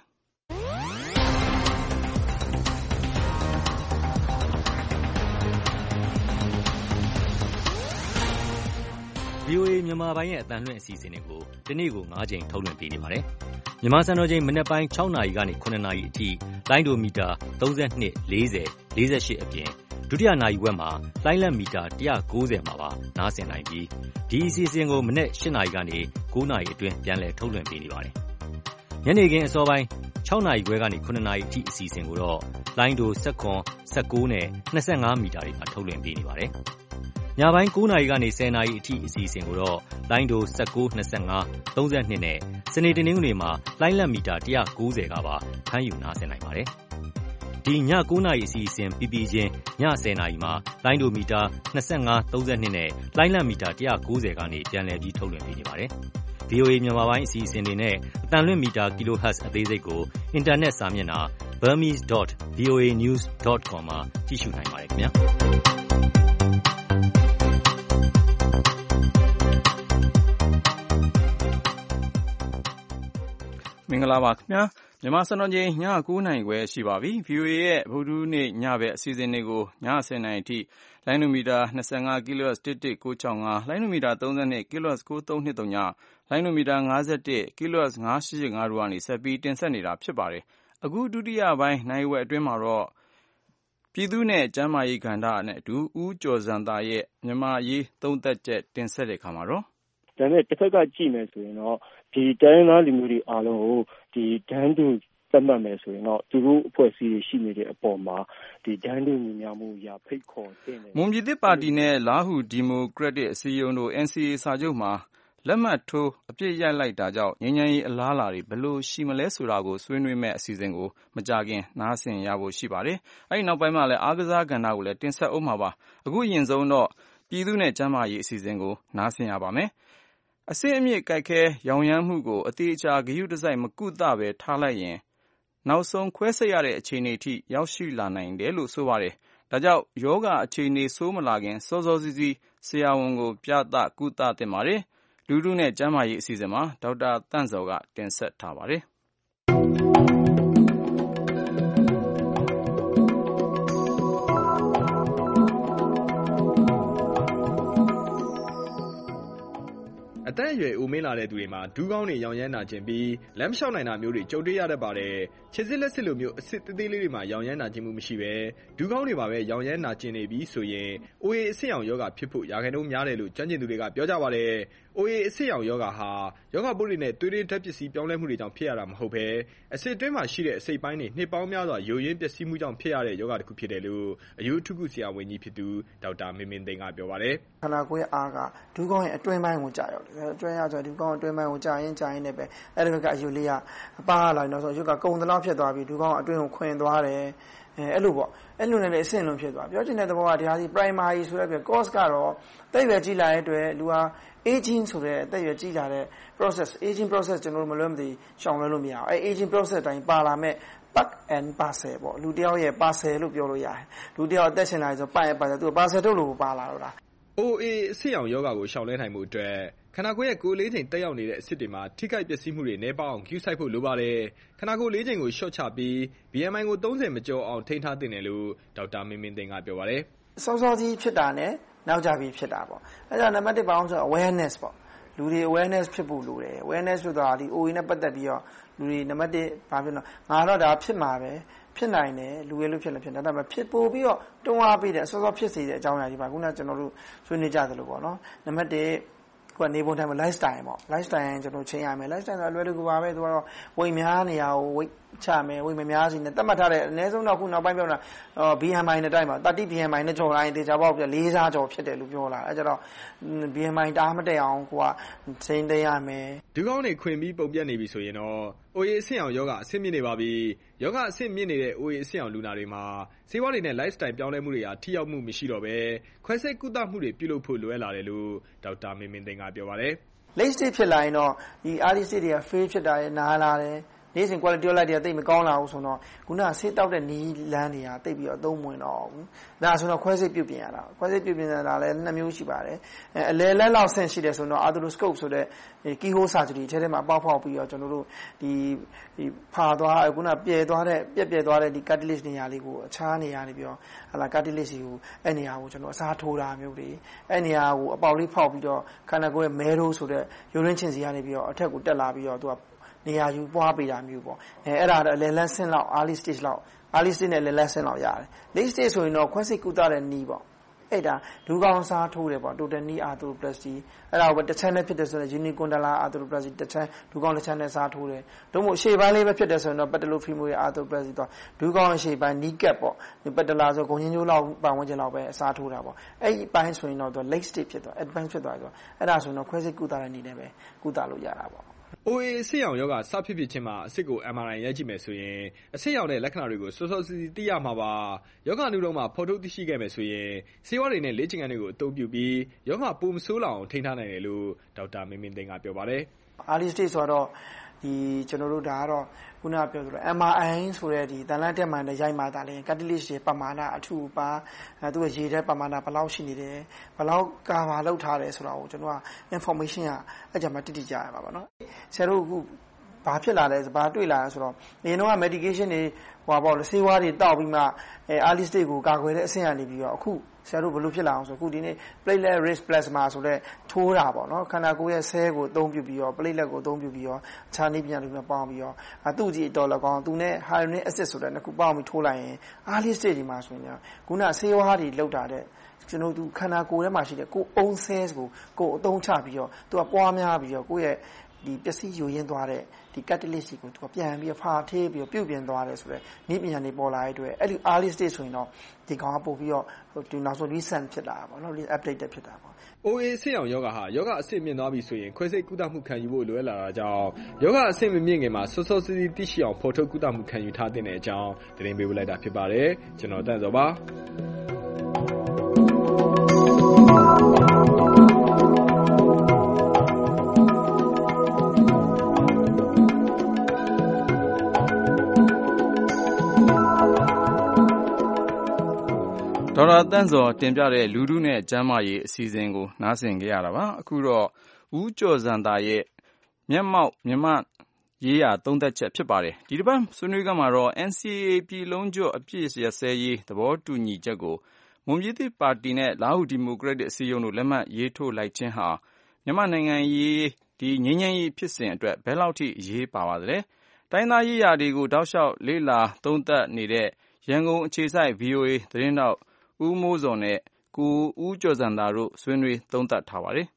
U: V O A မြန်မာပိုင်းရဲ့အသံလွှင့်အစီအစဉ်တွေကိုဒီနေ့ကို၅ချိန်ထုတ်လွှင့်ပေးနေပါတယ်။မြန်မာစံတော်ချိန်မနက်ပိုင်း၆နာရီကနေ၇နာရီအထိလိုင်းဒိုမီတာ၃၂ ၄၀ ၄၈အပြင်ဒုတိယနာရီဝက်မှာလိုင်းလက်မီတာ၁၉၀မှာပါနားဆင်နိုင်ပြီးဒီအစီအစဉ်ကိုမနက်၈နာရီကနေ၉နာရီအတွင်းပြန်လည်ထုတ်လွှင့်ပေးနေပါတယ်။ညနေခင်းအစောပိုင်း၆နာရီခွဲကနေ၇နာရီအထိအစီအစဉ်ကိုတော့လိုင်းဒို၁၇ ၁၉နဲ့၂၅မီတာတွေမှာထုတ်လွှင့်ပေးနေပါတယ်။ညပိုင်း၉နာရီကနေ၁၀နာရီအထိအစီအစဉ်ကိုတော့လိုင်းဒို၁၉ ၂၅ ၃၂နဲ့စနေတနင်္ဂနွေမှာလိုင်းလက်မီတာ၁၉၀ကပါဖမ်းယူနားဆင်နိုင်ပါတယ်။ဒီညကိုးနာရီအစီအစဉ်ပြီးပြီးချင်းညဆယ်နာရီမှာလိုင်းဒိုမီတာ၂၅ ၃၂နဲ့လိုင်းလံမီတာ၁၉၀ကနေပြန်လည်ပြီးထုတ်လွှင့်ပေးနေပါတယ်။ ဗွီအိုအေ မြန်မာပိုင်းအစီအစဉ်တွေနဲ့အသံလွှင့်မီတာ kilohertz အသေးစိတ်ကိုအင်တာနက်စာမျက်နှာ burmese dot voa news dot com မှာကြည့်ရှုနိုင်ပါတယ်ခင်ဗျာ။
B: မင်္ဂလာပါခင်ဗျာမြန်မာစံတော်ချိန်ညကိုးနာရီခွဲရှိပါပြီ ဗီအိုအေ ရဲ့ဗုဒ္ဓဟူးနေ့ညဘက်အစီအစဉ်တွေကိုညဆယ်နာရီအထိလိုင်းနိုမီတာ၂၅ kilohertz တစ်တစ်ကိုး၆၅ လိုင်းနိုမီတာ၃၂ kilohertz ကိုးသုံး၂၃ လိုင်းနိုမီတာ၅၁ kilohertz ၅၈၈၅တို့ကနေဆက်ပြီးတင်ဆက်နေတာဖြစ်ပါတယ်။အခုဒုတိယပိုင်းနိုင်ဝက်အတွင်းမှာတော့ပြည်သူ့နဲ့ကျန်းမာရေးကဏ္ဍနဲ့အတူဦးကျော်ဇံသာရဲ့မြန်မာရေးသုံးသက်ချက်တင်ဆက်တဲ့အခါမှာတော့
A: ဒါနဲ့တစ်ဖက်ကကြည့်မယ်ဆိုရင်တော့ဒီတိုင်းသားလူမျိုးတွေအားလုံးကိုဒီဒန်းတူသတ်မှတ်မယ်ဆိုရင်တော့သူတို့အဖွဲ့အစည်းတွေရှိနေတဲ့အပေါ်မှာဒီဒန်းတူညီမျှမှုရာဖိတ်ခေါ်တဲ့
B: မွန်ပြည်သစ်ပါတီနဲ့လားဟူဒီမိုကရက်တစ်အစည်းအရုံးတို့ အန်စီအေ စာချုပ်မှာလက်မှတ်ထိုးအပြည့်ရိုက်လိုက်တာကြောင့်ငြိမ်းချမ်းရေးအလားအလာတွေဘယ်လိုရှိမလဲဆိုတာကိုဆွေးနွေးမဲ့အစီအစဉ်ကိုမကြခင်နားဆင်ရဖို့ရှိပါတယ်။အဲဒီနောက်ပိုင်းမှာလည်းအားကစားကဏ္ဍကိုလည်းတင်ဆက်အောင်ပါပါ။အခုအရင်ဆုံးတော့ပြည်သူ့နဲ့ကျန်းမာရေးအစီအစဉ်ကိုနားဆင်ရပါမယ်။အစစ်အမြစ်ကြိုက်ခဲရောင်ရမ်းမှုကိုအသေးအချာဂရုတစိုက်မကုသပဲထားလိုက်ရင်နောက်ဆုံးခွဲစိတ်ရတဲ့အခြေအနေအထိရောက်ရှိလာနိုင်တယ်လို့ဆိုပါတယ်။ဒါကြောင့်ယောဂအခြေအနေဆိုးမလာခင်စောစောစီးစီးဆရာဝန်ကိုပြသကုသသင့်ပါတယ်။လူထုနဲ့ကျန်းမာရေးအစီအစဉ်မှာဒေါက်တာတန့်စောကတင်ဆက်ထားပါတယ်။
V: အသက်အရွယ်အိုမင်းလာတဲ့သူတွေမှာဒူးကောင်းတွေရောင်ရမ်းနာခြင်းပြီးလမ်းမလျှောက်နိုင်တာမျိုးတွေကြုံတွေ့ရတတ်ပါတယ်။ခြေစစ်လက်စစ်လိုမျိုးအစစ်သေးသေးလေးတွေမှာရောင်ရမ်းနာခြင်းမှုမရှိပဲဒူးကောင်းတွေမှာပဲရောင်ရမ်းနာခြင်းနေပြီးဆိုရင် အို အေ အဆင့်ရောင်ယောဂဖြစ်ဖို့ရာခိုင်နှုန်းများတယ်လို့ကျွမ်းကျင်သူတွေကပြောကြပါတယ်။ အို အေ အဆင့်ရောင်ယောဂဟာယောဂပိုးတွေနဲ့သွေးရင်းဓာတ်ပစ္စည်းပြောင်းလဲမှုတွေကြောင့်ဖြစ်ရတာမဟုတ်ဘဲအစစ်အတွင်းမှာရှိတဲ့အစိတ်ပိုင်းတွေနှစ်ပေါင်းများစွာယိုယွင်းပျက်စီးမှုကြောင့်ဖြစ်ရတဲ့ယောဂတစ်ခုဖြစ်တယ်လို့အယုအထုကုဆရာဝန်ကြီးဖြစ်သူဒေါက်တာမင်းမင်းသိန်းကပြောပါတယ်
W: ။ခန္ဓာကိုယ်ရဲ့အားကဒူးကောင်းရဲ့အတွင်းပိုင်းကိုကြာရောက်တယ်။အတွင်းရဆိုဒူးကောင်းအတွင်းပိုင်းကိုကြာရင်ကြာရင်လည်းပဲအဲ့ဒီဘက်ကအယုလေးကပါလာရင်တော့ဆိုရုပ်ကကုံတလောက်ဖြစ်သွားပြီဒူးကောင်းအတွင်းကိုခွင်သွားတယ်အဲအဲ့လိုပေါ့အဲ့လိုနဲ့လည်းအဆင့်လုံးဖြစ်သွားပြောချင်တဲ့သဘောကဒီဟာဒီ primary ဆိုတဲ့ပြ cause ကတော့တိတ်ရွယ်ကြီးလာတဲ့အတွက်လူဟာ aging ဆိုတဲ့တိတ်ရွယ်ကြီးလာတဲ့ process aging process ကျွန်တော်တို့မလွဲမသွေရှောင်လွှဲလို့မရအောင်အဲ aging process တိုင်းပါလာမဲ့ part and parcel ပေါ့လူတယောက်ရဲ့ parcel လို့ပြောလို့ရတယ်လူတယောက်အသက်ရှင်လာဆိုပတ်ရပတ်တယ်သူက parcel ထုတ်လို့ပါလာတော့တာ
V: အို အေ အဆင့်ရောင်ယောဂကိုရှောင်လွှဲနိုင်မှုအတွက်ခန္ဓာကိုယ်ရဲ့ကိုယ်လေးချိန်တက်ရောက်နေတဲ့အဆစ်တွေမှာထိခိုက်ပျက်စီးမှုတွေနည်းပါးအောင်ဂရုစိုက်ဖို့လိုပါတယ်ခန္ဓာကိုယ်လေးချိန်ကိုရှော့ချပြီး ဘီ အမ် အိုင် ကိုသုံးဆယ်မကျော်အောင်ထိန်းထားသင့်တယ်လို့ဒေါက်တာမင်းမင်းသိန်းကပြောပါတယ်
W: စောစောကြီးဖြစ်တာနဲ့နောက်ကြပြီးဖြစ်တာပေါ့အဲဒါနံပါတ်တစ်ပါအောင်ဆို awareness ပေါ့လူတွေ awareness ဖြစ်ဖို့လိုတယ် awareness ဆိုတာဒီ အို အေ နဲ့ပတ်သက်ပြီးတော့လူတွေနံပါတ်တစ်ဘာဖြစ်လို့ငါတော့ဒါဖြစ်မှာပဲဖြစ်နိုင်တယ်လူရဲလို့ဖြစ်လို့ဖြစ်တယ်ဒါပေမဲ့ဖြစ်ပို့ပြီးတော့တွန်းအားပေးတယ်စောစောဖြစ်စေတဲ့အကြောင်းအရာကြီးပါခုနကကျွန်တော်တို့ဆွေးနွေးကြသလိုပေါ့နော်နံပါတ်တစ်ခုကနေပုံတိုင်းမှာ lifestyle ပေါ့ lifestyle ရင်ကျွန်တော်ချိန်ရမယ် lifestyle ဆိုတာလွယ်လွယ်ကူပါပဲသူကတော့ဝိတ်များနေရကိုဝိတ်ချမယ်ဝိတ်မများစီနဲ့တတ်မှတ်ထားတဲ့အနည်းဆုံးတော့ခုနောက်ပိုင်းပြောတာ ဘီ အမ် အိုင် နဲ့တိုင်းမှာသirty ဘီ အမ် အိုင် နဲ့ကျော်လာရင်တေချာပေါက်ပြလေးစားကျော်ဖြစ်တယ်လို့ပြောလာအဲကြတော့ ဘီ အမ် အိုင် တားမတက်အောင်ကိုကချိန်သိမ်းရမယ်
V: ဒူးကောင်းတွေခွင်ပြီးပုံပြတ်နေပြီဆိုရင်တော့ အို အေ အဆင့်အောင်ယောဂအဆင့်မြင့်နေပါပြီယောဂအဆင့်မြင့်နေတဲ့ အို အေ အဆင့်အောင်လူနာတွေမှာဆေးဝါးတွေနဲ့ lifestyle ပြောင်းလဲမှုတွေဟာထိရောက်မှုမရှိတော့ဘဲခွဲစိတ်ကုသမှုတွေပြုလုပ်ဖို့လွယ်လာတယ်လို့ဒေါက်တာမင်းမင်းသိန်းကပြောပါတယ်
W: late stage ဖြစ်လာရင်တော့ဒီ early stage တွေက fail ဖြစ်တာရနားလာတယ်နေ့စဉ် quality of life တွေကတိတ်မကောင်းလာဘူးဆိုတော့ခုနကဆေးတောက်တဲ့နီးလန်းတွေကတိတ်ပြီးတော့အသုံးဝင်တော့ဘူးဒါဆိုတော့ခွဲစိတ်ပြုတ်ပြင်ရတာခွဲစိတ်ပြုတ်ပြင်ရတာလည်းနှစ်မျိုးရှိပါတယ်အဲအလဲလက်လောက်ဆင့်ရှိတယ်ဆိုတော့ arthroscope ဆိုတဲ့ keyhole surgery ထဲထဲမှာပေါက်ဖောက်ပြီးတော့ကျွန်တော်တို့ဒီဒီဖာသွားခုနပြဲသွားတဲ့ပြက်ပြက်သွားတဲ့ဒီ cartilage နေရာလေးကိုအခြားနေရာနေပြီးတော့ဟာလာ cartilage ကိုအဲ့နေရာကိုကျွန်တော်အစားထိုးတာမျိုးတွေအဲ့နေရာကိုအပေါက်လေးဖောက်ပြီးတော့ခန္ဓာကိုယ်ရဲ့ marrow ဆိုတဲ့ urine ချင်းစီကနေပြီးတော့အထက်ကိုတက်လာပြီးတော့သူကနေရာယူပွားပေးတာမျိုးပေါ့အဲအဲ့ဒါတော့အလယ်လန်းဆင်းလောက် early stage လောက် early stage နဲ့အလယ်လန်းဆင်းလောက်ရတယ် late stage ဆိုရင်တော့ခွဲစိတ်ကုသတဲ့နီးပေါ့အဲ့ဒါဒူးကောင်းစားထိုးတယ်ပေါ့ total knee arthroplasty အဲ့ဒါကိုတစ်ချမ်းနဲ့ဖြစ်တယ်ဆိုရင် unicondylar arthroplasty တစ်ချမ်းဒူးကောင်းတစ်ချမ်းနဲ့စားထိုးတယ်တို့မို့ရှေ့ပိုင်းလေးပဲဖြစ်တယ်ဆိုရင်တော့ patellofemoral arthroplasty တော့ဒူးကောင်းရှေ့ပိုင်း knee cap ပေါ့ patella ဆိုဂုံချင်းကျိုးလောက်ပတ်ဝန်းကျင်လောက်ပဲအစားထိုးတာပေါ့အဲ့ဒီပိုင်းဆိုရင်တော့ late stage ဖြစ်သွား advanced ဖြစ်သွားဆိုအဲ့ဒါဆိုရင်တော့ခွဲစိတ်ကုသတဲ့နည်းနဲ့ပဲကုသလို့ရတာပေါ့
V: အိအို အေ အဆစ်ရောင်ရောဂါစဖြစ်ဖြစ်ချင်းမှာအဆစ်ကို အမ် အာร์ အိုင် ရိုက်ကြည့်မယ်ဆိုရင်အဆစ်ရောင်တဲ့လက္ခဏာတွေကိုစောစောစီးစီးသိရမှာပါယောဂနုတော့မှာဖော်ထုတ်သိရှိခဲ့မယ်ဆိုရင်ဆေးဝါးတွေနဲ့လေ့ကျင့်ခန်းတွေကိုအသုံးပြုပြီးယောဂပိုမဆိုးလာအောင်ထိန်းထားနိုင်တယ်လို့ဒေါက်တာမင်းမင်းသိန်းကပြောပါတယ်
W: early stage ဆိုတော့ဒီကျွန်တော်တို့ဒါကတော့ခုနကပြောသလို အမ် အာร์ အိုင် ဆိုတဲ့ဒီတန်လန့်တက်မှန်တဲ့ရိုက်မှသာလဲ cartilage တွေပမာဏအထူပါအဲသူ့ရဲ့ရေထဲပမာဏဘယ်လောက်ရှိနေတယ်ဘယ်လောက်ကာဗာလောက်ထားတယ်ဆိုတာကိုကျွန်တော်က information ကအဲ့ကြမှာတိတိကျရပါပါเนาะဆရာတို့အခုဘာဖြစ်လာလဲဘာတွေ့လာလဲဆိုတော့ဒီတော့ medication တွေဟိုပါပေါ့ဆေးဝါးတွေတောက်ပြီးမှအဲ early stage ကိုကာကွယ်တဲ့အဆင့်ကနေပြီးတော့အခုဆရာတို့ဘယ်လိုဖြစ်လာအောင်ဆိုအခုဒီနေ့ platelet rich plasma ဆိုတဲ့ထိုးတာပေါ့နော်ခန္ဓာကိုယ်ရဲ့ cell ကိုအသုံးပြုပြီးတော့ platelet ကိုအသုံးပြုပြီးတော့အခြားနည်းပညာတွေနဲ့ပေါင်းပြီးတော့အသူ့ကြီးတော်၎င်းသူနဲ့ hyaluronic acid ဆိုတဲ့နှစ်ခုပေါင်းပြီးထိုးလိုက်ရင် early stage ဒီမှာဆိုရင်ခုနဆေးဝါးတွေလောက်တာတဲ့ကျွန်တော်တို့ခန္ဓာကိုယ်ထဲမှာရှိတဲ့ကိုယ် own cells ကိုကိုယ်အသုံးချပြီးတော့သူကပွားများပြီးတော့ကိုယ့်ရဲ့ဒီပစ္စည်းယိုရင်းသွားတဲ့ဒီ cartilage ကိုသူကပြန်ပြီးဖာထေးပြီးတော့ပြုတ်ပြင်သွားတယ်ဆိုတော့နည်းပညာတွေပေါ်လာတဲ့အတွက်အဲ့ဒီ early stage ဆိုရင်တော့ဒီကောင်ကပို့ပြီးတော့ဒီနောက်ဆုံး recent ဖြစ်တာပေါ့နော် updated ဖြစ်တာပေါ့
V: အို အေ အဆစ်ရောင်ယောဂဟာယောဂအဆစ်မြင့်သွားပြီဆိုရင်ခွဲစိတ်ကုသမှုခံယူဖို့လိုအပ်လာတာကြောင့်ယောဂအဆစ်မမြင့်ခင်မှာစောစောစီးစီးသိရှိအောင်ဖော်ထုတ်ကုသမှုခံယူထားတဲ့အကြောင်းသတင်းပေးပို့လိုက်တာဖြစ်ပါတယ်ကျွန်တော်တန့်စောပါ
B: ဒေါက်တာတန့်စောတင်ပြတဲ့လူထုနဲ့ကျန်းမာရေးအစီအစဉ်ကိုနားဆင်ကြရတာပါအခုတော့ဦးကျော်ဇံသာရဲ့မျက်မှောက်မြမရေးရာသုံးသက်ချက်ဖြစ်ပါတယ်ဒီတစ်ပတ်ဆွေးနွေးခန်းမှာတော့ အန် စီ အေ ပြည်လုံးကျွတ်အပြည့်ရစဲရေးသဘောတူညီချက်ကိုမွန်ပြည်သစ်ပါတီနဲ့လားဟူဒီမိုကရက်တစ်အစည်းအရုံးတို့လက်မှတ်ရေးထိုးလိုက်ခြင်းဟာမြန်မာနိုင်ငံရေးဒီငြိမ်းချမ်းရေးဖြစ်စဉ်အတွက်ဘယ်လောက်ထိအရေးပါပါသလဲတိုင်းသားရေးရာတွေကိုတောက်လျှောက်လေ့လာသုံးသပ်နေတဲ့ရန်ကုန်အခြေစိုက် ဗီအိုအေ သတင်းတောက်ဦးမိုးစောနဲ့ကိုဦးကျော်ဇံသာတို့ဆွေးနွေးသုံးသပ်ထားပါတယ်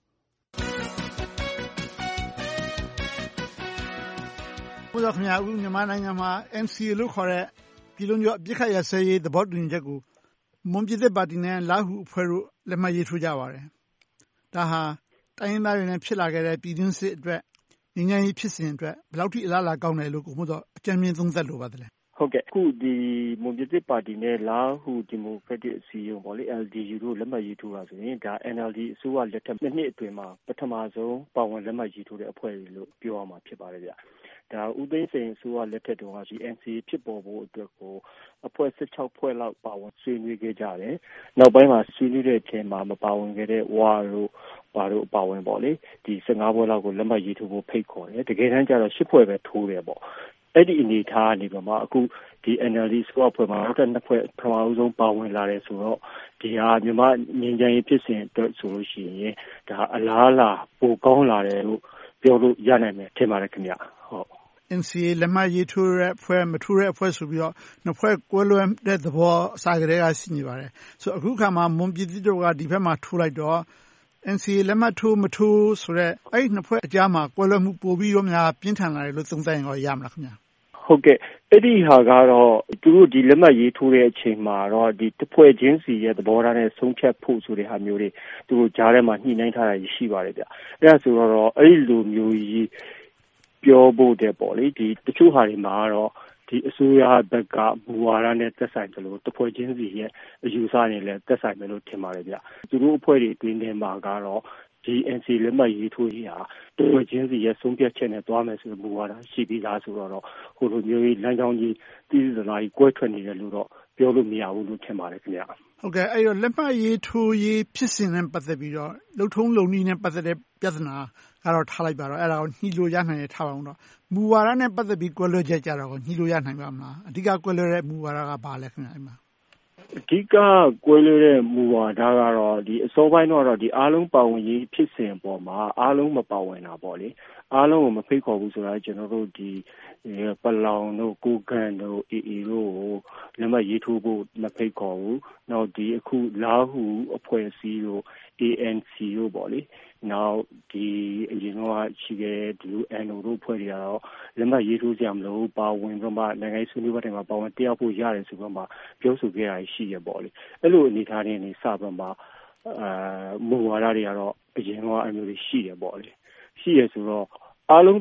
F: ဘုရားခင်ဗျာဦးမြန်မာနိုင်ငံမှာ အန် စီ အေ လို့ခေါ်တဲ့ပြည်လုံးကျွတ်အပြစ်ခတ်ရစဲရေးသဘောတူညီချက်ကိုမွန်ပြည်သစ်ပါတီနဲ့လားဟူအဖွဲ့တို့လက်မှတ်ရေးထိုးကြပါတယ်ဒါဟာတိုင်းရင်းသားတွေနဲ့ဖြစ်လာခဲ့တဲ့ပြည်တွင်းစစ်အတွက်ငြိမ်းချမ်းရေးဖြစ်စဉ်အတွက်ဘယ်လောက်ထိအလားအလာကောင်းတယ်လို့ကိုမို့တော့အကြံဉာဏ်သုံးသပ်လိုပါတယ်
A: ဟုတ်ကဲ့အခုဒီမွန်ပြည်သစ်ပါတီနဲ့လားဟူဒီမိုကရက်တစ်အစည်းအရုံးပေါ့လေ အယ် ဒီ ယူ တို့လက်မှတ်ရေးထိုးတာဆိုရင်ဒါ အန် အယ်လ် ဒီ အစိုးရလက်ထက်နှစ်နှစ်အတွင်းမှာပထမဆုံးပါဝင်လက်မှတ်ရေးထိုးတဲ့အဖွဲ့တွေလို့ပြောရမှာဖြစ်ပါတယ်ဗျဒါဦးသိန်းစိန်အစိုးရလက်ထက်တုန်းကဒီ အန် စီ အေ ဖြစ်ပေါ်ဖို့အတွက်ကိုအဖွဲ့ ၁၆ ဖွဲ့လောက်ပါဝင်ဆွေးနွေးခဲ့ကြတယ်နောက်ပိုင်းမှာဆွေးနွေးတဲ့အချိန်မှာမပါဝင်ခဲ့တဲ့ဝါတို့ဘာတို့ပါဝင်ပေါ့လေဒီ၁၅ဖွဲ့လောက်ကိုလက်မှတ်ရေးထိုးဖို့ဖိတ်ခေါ်တယ်တကယ်တမ်းကျတော့၈ဖွဲ့ပဲထိုးတယ်ပေါ့အဲ့ဒီအနေထားနေပါမှာအခုဒီ အန် အယ်လ် ဒီ စကွတ်ဖွဲ့မှာနောက်ထပ်နှစ်ဖွဲ့ပထမဆုံးပါဝင်လာတယ်ဆိုတော့ဒီဟာမြန်မာငြိမ်းချမ်းရေးဖြစ်စဉ်အတွက်ဆိုလို့ရှိရင်ဒါအလားလာပိုကောင်းလာတယ်လို့ပြောလို့ရနိုင်မယ်ထင်ပါတယ်ခင်ဗျဟုတ်
F: အန် စီ အေ လက်မှတ်ရေးထိုးတဲ့အဖွဲ့မထိုးတဲ့အဖွဲ့ဆိုပြီးတော့နှစ်ဖွဲ့ကွဲလွဲတဲ့သဘောအစကတည်းကရှိနေပါတယ်ဆိုအခုခါမှာမွန်ပြည်သစ်တို့ကဒီဘက်မှာထိုးလိုက်တော့ အန် စီ အေ လက်မှတ်ထိုးမထိုးဆိုတော့အဲ့ဒီနှစ်ဖွဲ့အကြားမှာကွဲလွဲမှုပိုပြီးတော့များပြင်းထန်လာတယ်လို့သုံးသပ်ရင်ရောရမလားခင်ဗျာ
A: ဟုတ်ကဲ့အဲ့ဒီဟာကတော့သူတို့ဒီလက်မှတ်ရေးထိုးတဲ့အချိန်မှာတော့ဒီတစ်ဖွဲ့ချင်းစီရဲ့သဘောထားနဲ့ဆုံးဖြတ်ဖို့ဆိုတဲ့ဟာမျိုးတွေသူတို့ကြားထဲမှာညှိနှိုင်းထားတာရှိပါတယ်ဗျအဲ့ဒါဆိုတော့အဲ့ဒီလိုမျိုးကြီးပြောဖို့တဲ့ပေါ့လေဒီတချို့ဟာတွေမှာတော့ဒီအစိုးရဘက်ကမူဝါဒနဲ့သက်ဆိုင်တယ်လို့တစ်ဖွဲ့ချင်းစီရဲ့အယူဆနဲ့လည်းသက်ဆိုင်တယ်လို့ထင်ပါတယ်ဗျသူတို့အဖွဲ့တွေအတွင်းထဲမှာကတော့ဒီ အန် စီ လက်မှတ်ရေးထိုးရေးဟာတစ်ဖွဲ့ချင်းစီရဲ့ဆုံးဖြတ်ချက်နဲ့သွားမယ်ဆိုတဲ့မူဝါဒရှိပြီးသားဆိုတော့ဟိုလိုမျိုးလမ်းကြောင်းကြီးတည်တည်လာကြီးကွဲထွက်နေတယ်လို့တော့ပြောလို့မရဘူးလို့ထင်ပါတယ်ခင်ဗျ
F: ဟုတ်ကဲ့အဲ့တော့လက်မှတ်ရေးထိုးရေးဖြစ်စဉ်နဲ့ပတ်သက်ပြီးတော့လုံထုံးလုံနည်းနဲ့ပတ်သက်တဲ့ပြဿနာကတော့ထားလိုက်ပါတော့အဲ့ဒါကိုညှိလို့ရနိုင်ရထားပါအောင်တော့မူဝါဒနဲ့ပတ်သက်ပြီးကွဲလွဲချက်ကြတော့ညှိလို့ရနိုင်ပါမလားအဓိကကွဲလွဲတဲ့မူဝါဒကဘာလဲခင်ဗျအဲ့မှာ
A: အဓိကကွဲလွဲတဲ့မူဝါဒကတော့ဒီအစောပိုင်းတော့ဒီအားလုံးပါဝင်ရေးဖြစ်စဉ်ပေါ်မှာအားလုံးမပါဝင်တာပေါ့လေအားလုံးကိုမဖိတ်ခေါ်ဘူးဆိုတာကျွန်တော်တို့ဒီပလောင်တို့ကိုကန်တို့အေအေတို့ကိုလက်မှတ်ရေးထိုးဖို့မဖိတ်ခေါ်ဘူးနောက်ဒီအခုလားဟူအဖွဲ့အစည်းတို့ အေ အန် စီ တို့ပေါ့လေနောက်ဒီအရင်ကရှိခဲ့ဒီ အန် အို တို့ဖွဲ့တွေကတော့လက်မှတ်ရေးထိုးကြမလို့ပါဝင်တော့မှနိုင်ငံရေးဆွေးနွေးပွဲတွေမှာပါဝင်တရားဖို့ရတယ်ဆိုတော့မှပြောဆိုခဲ့ရရှိရပေါ့လေအဲ့လိုအနေထားတွေနေစတော့မှအာမူဝါဒတွေကတော့အရင်ကအမျိုးတွေရှိရပေါ့လေရှိရဆိုတော့အားလုံး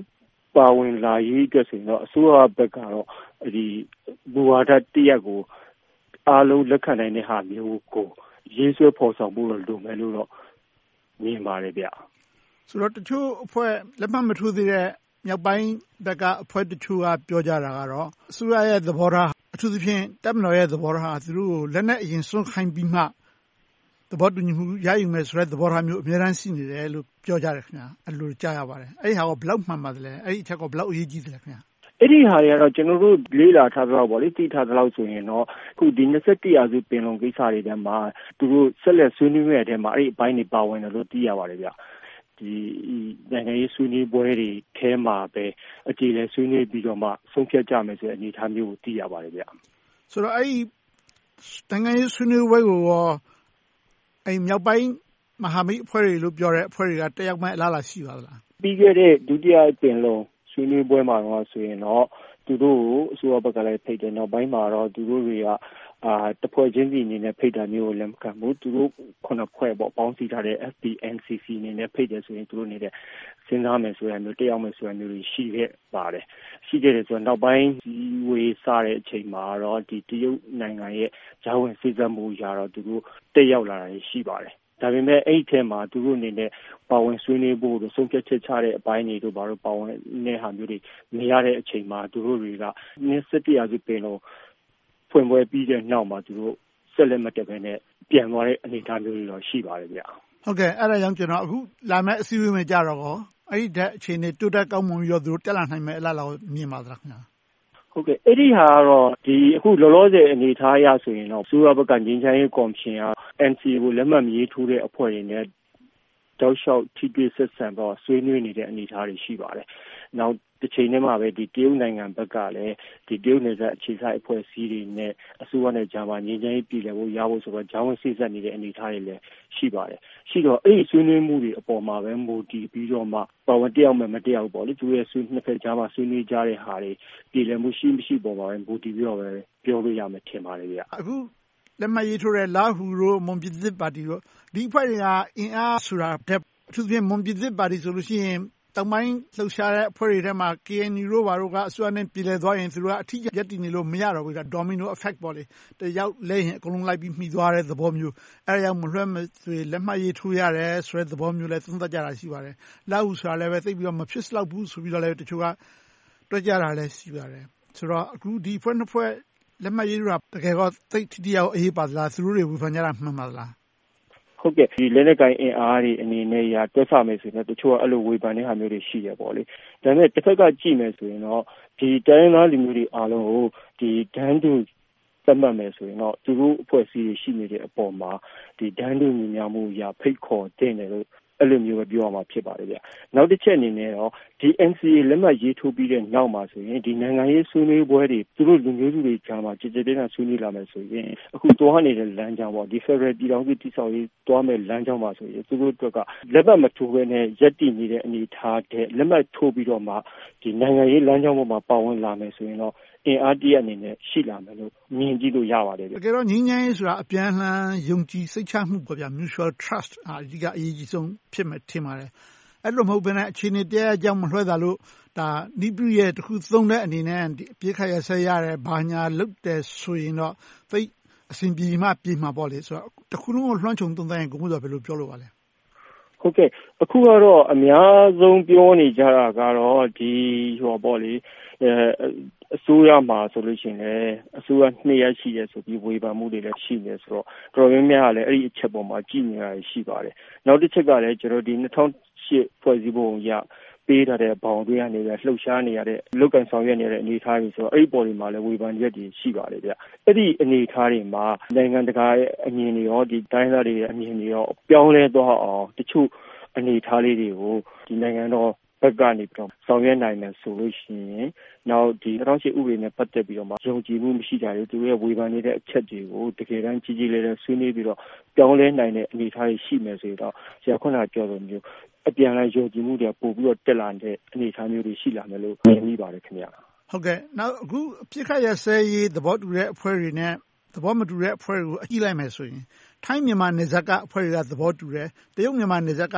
A: ပါဝင်လာရေးအတွက်ဆိုရင်တော့အစိုးရဘက်ကတော့ဒီဘူဝါဒတရက်ကိုအားလုံးလက်ခံနိုင်တဲ့ဟာမျိုးကိုရေးဆွဲဖော်ဆောင်ဖို့လိုမယ်လို့တော့မြင်ပါတယ်ဗျ
F: ဆိုတော့တချို့အဖွဲ့လက်မှတ်မထိုးသေးတဲ့မြောက်ပိုင်းဘက်ကအဖွဲ့တချို့ကပြောကြတာကတော့အစိုးရရဲ့သဘောထားအထူးသဖြင့်တပ်မတော်ရဲ့သဘောထားသူတို့ကိုလက်နက်အရင်စွန့်ခိုင်းပြီးမှသဘောတူညီမှုရယူမယ်ဆိုတဲ့သဘောထားမျိုးအများအားရှိနေတယ်လို့ပြောကြတယ်ခင်ဗျာအဲ့လိုကြားရပါတယ်အဲ့ဒီဟာကဘယ်လောက်မှန်ပါသလဲအဲ့ဒီအချက်ကဘယ်လောက်အရေးကြီးသလဲခင်ဗျာ
A: အဲ့ဒီဟာတွေကတော့ကျွန်တော်တို့လေးလာထားတော့ဗောလေသိထားသလောက်ဆိုရင်တော့အခုဒီ၂၁ရာစုပင်လုံကိစ္စတွေထဲမှာသူတို့ဆက်လက်ဆွေးနွေးမယ့်အထဲမှာအဲ့ဒီအပိုင်းတွေပါဝင်တယ်လို့သိရပါတယ်ဗျဒီနိုင်ငံရေးဆွေးနွေးပွဲတွေထဲမှာပဲအကြိမ်လဲဆွေးနွေးပြီးတော့မှဆုံးဖြတ်ကြမယ်ဆိုတဲ့အနေအထားမျိုးကိုသိရပါတယ်ဗျ
F: ဆိုတော့အဲ့ဒီနိုင်ငံရေးဆွေးနွေးပွဲကိုရောအဲ့မြောက်ပိုင်းမဟာမိတ်အဖွဲ့တွေလို့ပြောတဲ့အဖွဲ့တွေကတက်ရောက်မဲ့အလားအလာရှိပါသလား
A: ပြီးခဲ့တဲ့ဒုတိယပင်လုံဆွေးနွေးပွဲမှာတော့ဆိုရင်တော့သူတို့ကိုအစိုးရဘက်ကလည်းဖိတ်တယ်နောက်ပိုင်းမှာတော့သူတို့တွေကအာတဖွဲ့ချင်းစီအနေနဲ့ဖိတ်တာမျိုးကိုလည်းမခံဘူးသူတို့ခုနှစ်ဖွဲ့ပေါ့ပေါင်းစည်းထားတဲ့ F P N C C အနေနဲ့ဖိတ်တယ်ဆိုရင်သူတို့နေတဲ့စဉ်းစားမယ်ဆိုရမျိုးတက်ရောက်မယ်ဆိုရမျိုးတွေရှိခဲ့ပါတယ်ရှိခဲ့တယ်ဆိုတော့နောက်ပိုင်းဒီဝေးစားတဲ့အချိန်မှာတော့ဒီတရုတ်နိုင်ငံရဲ့ဂျာဝင်စိစက်မှုရာတော့သူတို့တက်ရောက်လာတာရှိပါတယ်ဒါပေမဲ့အဲ့ဒီထဲမှာသူတို့အနေနဲ့ပါဝင်ဆွေးနွေးဖို့တို့ဆုံးဖြတ်ချက်ချတဲ့အပိုင်းတွေတို့ဘာလို့ပါဝင်နေဟာမျိုးတွေမရတဲ့အချိန်မှာသူတို့တွေက၂၁ရာစုပင်လုံဖွင့်ပွဲပြီးတဲ့နောက်မှာသူတို့ဆက်လက်မတက်ဘဲနဲ့ပြန်သွားတဲ့အနေအထားမျိုးတွေတော့ရှိပါတယ်ဗျ
F: ဟုတ်ကဲ့အဲ့ဒါကြောင့်ကျွန်တော်အခုလာမယ့်အစည်းအဝေးမှာကြတော့ကောအဲ့ဒီတဲ့အခြေအနေတိုးတက်ကောင်းမွန်ပြီးတော့သူတို့တက်လာနိုင်မယ်အလားအလာကိုမြင်ပါသလားခင်ဗျာ
A: ဟုတ်ကဲ့အဲ့ဒီဟာကတော့ဒီအခုလောလောဆယ်အနေထားအရဆိုရင်တော့စိုးရဘက်ကငြိမ်းချမ်းရေးကော်မရှင်က N C A ကိုလက်မှတ်မရေးထိုးတဲ့အဖွဲ့တွေနဲ့တောက်လျှောက်ထိတွေ့ဆက်ဆံတော့ဆွေးနွေးနေတဲ့အနေအထားတွေရှိပါတယ်။နောက်တစ်ချိန်တည်းမှာပဲဒီတရုတ်နိုင်ငံဘက်ကလည်းဒီတရုတ်နယ်စပ်အခြေစိုက်အဖွဲ့အစည်းတွေနဲ့အစိုးရနဲ့ဂျာမန်ငြိမ်းချမ်းရေးပြည်လည်ဖို့ရဖို့ဆိုတော့ဂျာဝင်စိစက်နေတဲ့အနေအထားတွေလည်းရှိပါတယ်။ရှိတော့အဲ့ဒီဆွေးနွေးမှုတွေအပေါ်မှာပဲမူတည်ပြီးတော့မှပါဝင်တက်ရောက်မယ်မတက်ရောက်ပေါ့လေသူရဲ့ဆွေးနှစ်ဖက်ဂျာမန်ဆွေးနွေးကြတဲ့ဟာတွေပြည်လည်မှုရှိမရှိပေါ်မှာပဲမူတည်ပြီးတော့ပဲပြောလို့ရမယ်ထင်ပါတယ်ဗျ
F: ။အခုလက်မှတ်ရေးထိုးတဲ့လာဟူတို့မွန်ပြည်သစ်ပါတီတို့ဒီအဖွဲ့တွေကအင်အားဆိုတာအထူးသဖြင့်မွန်ပြည်သစ်ပါတီဆိုလို့ရှိရင်တောင်ပိုင်းလှုပ်ရှားတဲ့အဖွဲ့တွေထဲမှာ K N U တို့ဘာတို့ကအစိုးရနဲ့ပြည်လည်သွားရင်သူတို့ကအထီးရက်တည်နေလို့မရတော့ဘူးဒါ domino effect ပေါ့လေတယောက်လဲရင်အကုန်လုံးလိုက်ပြီးမှီသွားတဲ့သဘောမျိုးအဲဒါကြောင့်မလွှဲမသွေလက်မှတ်ရေးထိုးရတယ်ဆိုတဲ့သဘောမျိုးလဲသုံးသပ်ကြတာရှိပါတယ်လာဟုဆိုတာလည်းပဲသိပြီးတော့မဖြစ်လောက်ဘူးဆိုပြီးတော့လည်းတချို့ကတွက်ကြတာလည်းရှိပါတယ်ဆိုတော့အခုဒီဖွဲ့နှစ်ဖွဲ့လက်မှတ်ရေးထိုးတာတကယ်တော့သိထိတိယောက်အေးပါလားသူတို့တွေဝေဖန်ကြတာမှန်ပါလား
A: ဟုတ်ကဲ့ဒီလက်နက်ကိုင်အင်အားတွေအနေနဲ့ရာတွက်ဆမယ်ဆိုရင်တချို့ကအဲ့လိုဝေဖန်တဲ့ဟာမျိုးတွေရှိရပေါ့လေဒါပေမဲ့တစ်ဖက်ကကြည့်မယ်ဆိုရင်တော့ဒီတိုင်းရင်းသားလူမျိုးတွေအားလုံးကိုဒီဒန်းတူသတ်မှတ်မယ်ဆိုရင်တော့သူတို့အဖွဲ့အစည်းတွေရှိနေတဲ့အပေါ်မှာဒီဒန်းတူညီမျှမှုရာဖိတ်ခေါ်တဲ့တယ်လို့အဲ့လိုမျိုးပဲပြောရမှာဖြစ်ပါတယ်ဗျနောက်တစ်ချက်အနေနဲ့တော့ဒီ N C A လက်မှတ်ရေးထိုးပြီးတဲ့နောက်မှာဆိုရင်ဒီနိုင်ငံရေးဆွေးနွေးပွဲတွေသူတို့လူမျိုးစုတွေကြားမှာကြည်ကြည်တင်းတင်းဆွေးနွေးလာမယ်ဆိုရင်အခုတွားနေတဲ့လမ်းကြောင်းပေါ့ဒီ Federal ပြည်ထောင်စုတည်ဆောက်ရေးတွားမဲ့လမ်းကြောင်းမှာဆိုရင်သူတို့အတွက်ကလက်မှတ်မထိုးဘဲနဲ့ရက်တည်နေတဲ့အနေအထားတဲ့လက်မှတ်ထိုးပြီးတော့မှဒီနိုင်ငံရေးလမ်းကြောင်းပေါ်မှာပါဝင်လာမယ်ဆိုရင်တော့အင်အားတရအနေနဲ့ရှိလာမယ်လို့မြင်ကြည့်လို့ရပါတယ်ဗျ
F: တကယ်တော့ငြိမ်းချမ်းရေးဆိုတာအပြန်အလှန်ယုံကြည်စိတ်ချမှုပေါ့ဗျာ mutual trust အဓိကအရေးကြီးဆုံးဖြစ်မယ်ထင်ပါတယ်အဲ့လိုမဟုတ်ဘဲနဲ့အခြေအနေတရားအကြောင်းမလွှဲတာလို့ဒါနိပရိရဲ့တခုသုံးတဲ့အနေနဲ့ဒီအပြစ်ခတ်ရဆက်ရတယ်ဘာညာလုပ်တယ်ဆိုရင်တော့သိအစဉ်ပြေမှပြေမှာပေါ့လေဆိုတော့တခုလုံးကိုလွှမ်းခြုံသုံးသပ်ရင်ကိုမှုဆိုဘယ်လိုပြောလို့ပါလဲ
A: ဟုတ်ကဲ့အခုကတော့အများဆုံးပြောနေကြတာကတော့ဒီဟောပေါ့လေအဲအစိုးရမှာဆိုလို့ရှိရင်လည်းအစိုးရနှစ်ရက်ရှိရဆိုပြီးဝေဖန်မှုတွေလည်းရှိနေဆိုတော့တော်တော်များများကလည်းအဲ့ဒီအချက်ပေါ်မှာကြည်နေတာရှိပါတယ်နောက်တစ်ချက်ကလည်းကျွန်တော်ဒီ၂၀၀၈ဖွဲ့စည်းပုံရပေးထားတဲ့ဘောင်တွေကနေလည်းလှုပ်ရှားနေရတဲ့လုတ်ကန်ဆောင်ရွက်နေတဲ့အနေအထားတွေဆိုတော့အဲ့ဒီပေါ်တွေမှာလည်းဝေဖန်ရက်တွေရှိပါတယ်ဗျအဲ့ဒီအနေအထားတွေမှာနိုင်ငံတကာရဲ့အမြင်တွေရောဒီတိုင်းသားတွေရဲ့အမြင်တွေရောပြောင်းလဲသွားအောင်တချို့အနေအထားလေးတွေကိုဒီနိုင်ငံတော်ဘက်ကနေပြီးတော့ဆောင်ရွက်နိုင်မယ်ဆိုလို့ရှိရင်နောက်ဒီ၂၀၀၈ဥပဒေနဲ့ပတ်သက်ပြီးတော့မှယုံကြည်မှုမရှိကြဘူးသူရဲ့ဝေဖန်နေတဲ့အချက်တွေကိုတကယ်တမ်းကြီးကြီးလေးလေးဆွေးနွေးပြီးတော့ပြောင်းလဲနိုင်တဲ့အနေအထားတွေရှိမယ်ဆိုတော့ဆရာခုနကပြောလိုမျိုးအပြန်အလှန်ယုံကြည်မှုတွေပို့ပြီးတော့တက်လာတဲ့အနေအထားမျိုးတွေရှိလာမယ်လို့မြင်မိပါတယ်ခင်ဗျာ
F: ဟုတ်ကဲ့နောက်အခုအပြစ်ခတ်ရဆဲရေးသဘောတူတဲ့အဖွဲ့တွေနဲ့သဘောမတူတဲ့အဖွဲ့တွေကိုအကြည့်လိုက်မယ်ဆိုရင်ထိုင်းမြန်မာနယ်စပ်ကအဖွဲ့တွေကသဘောတူတယ်တရုတ်မြန်မာနယ်စပ်က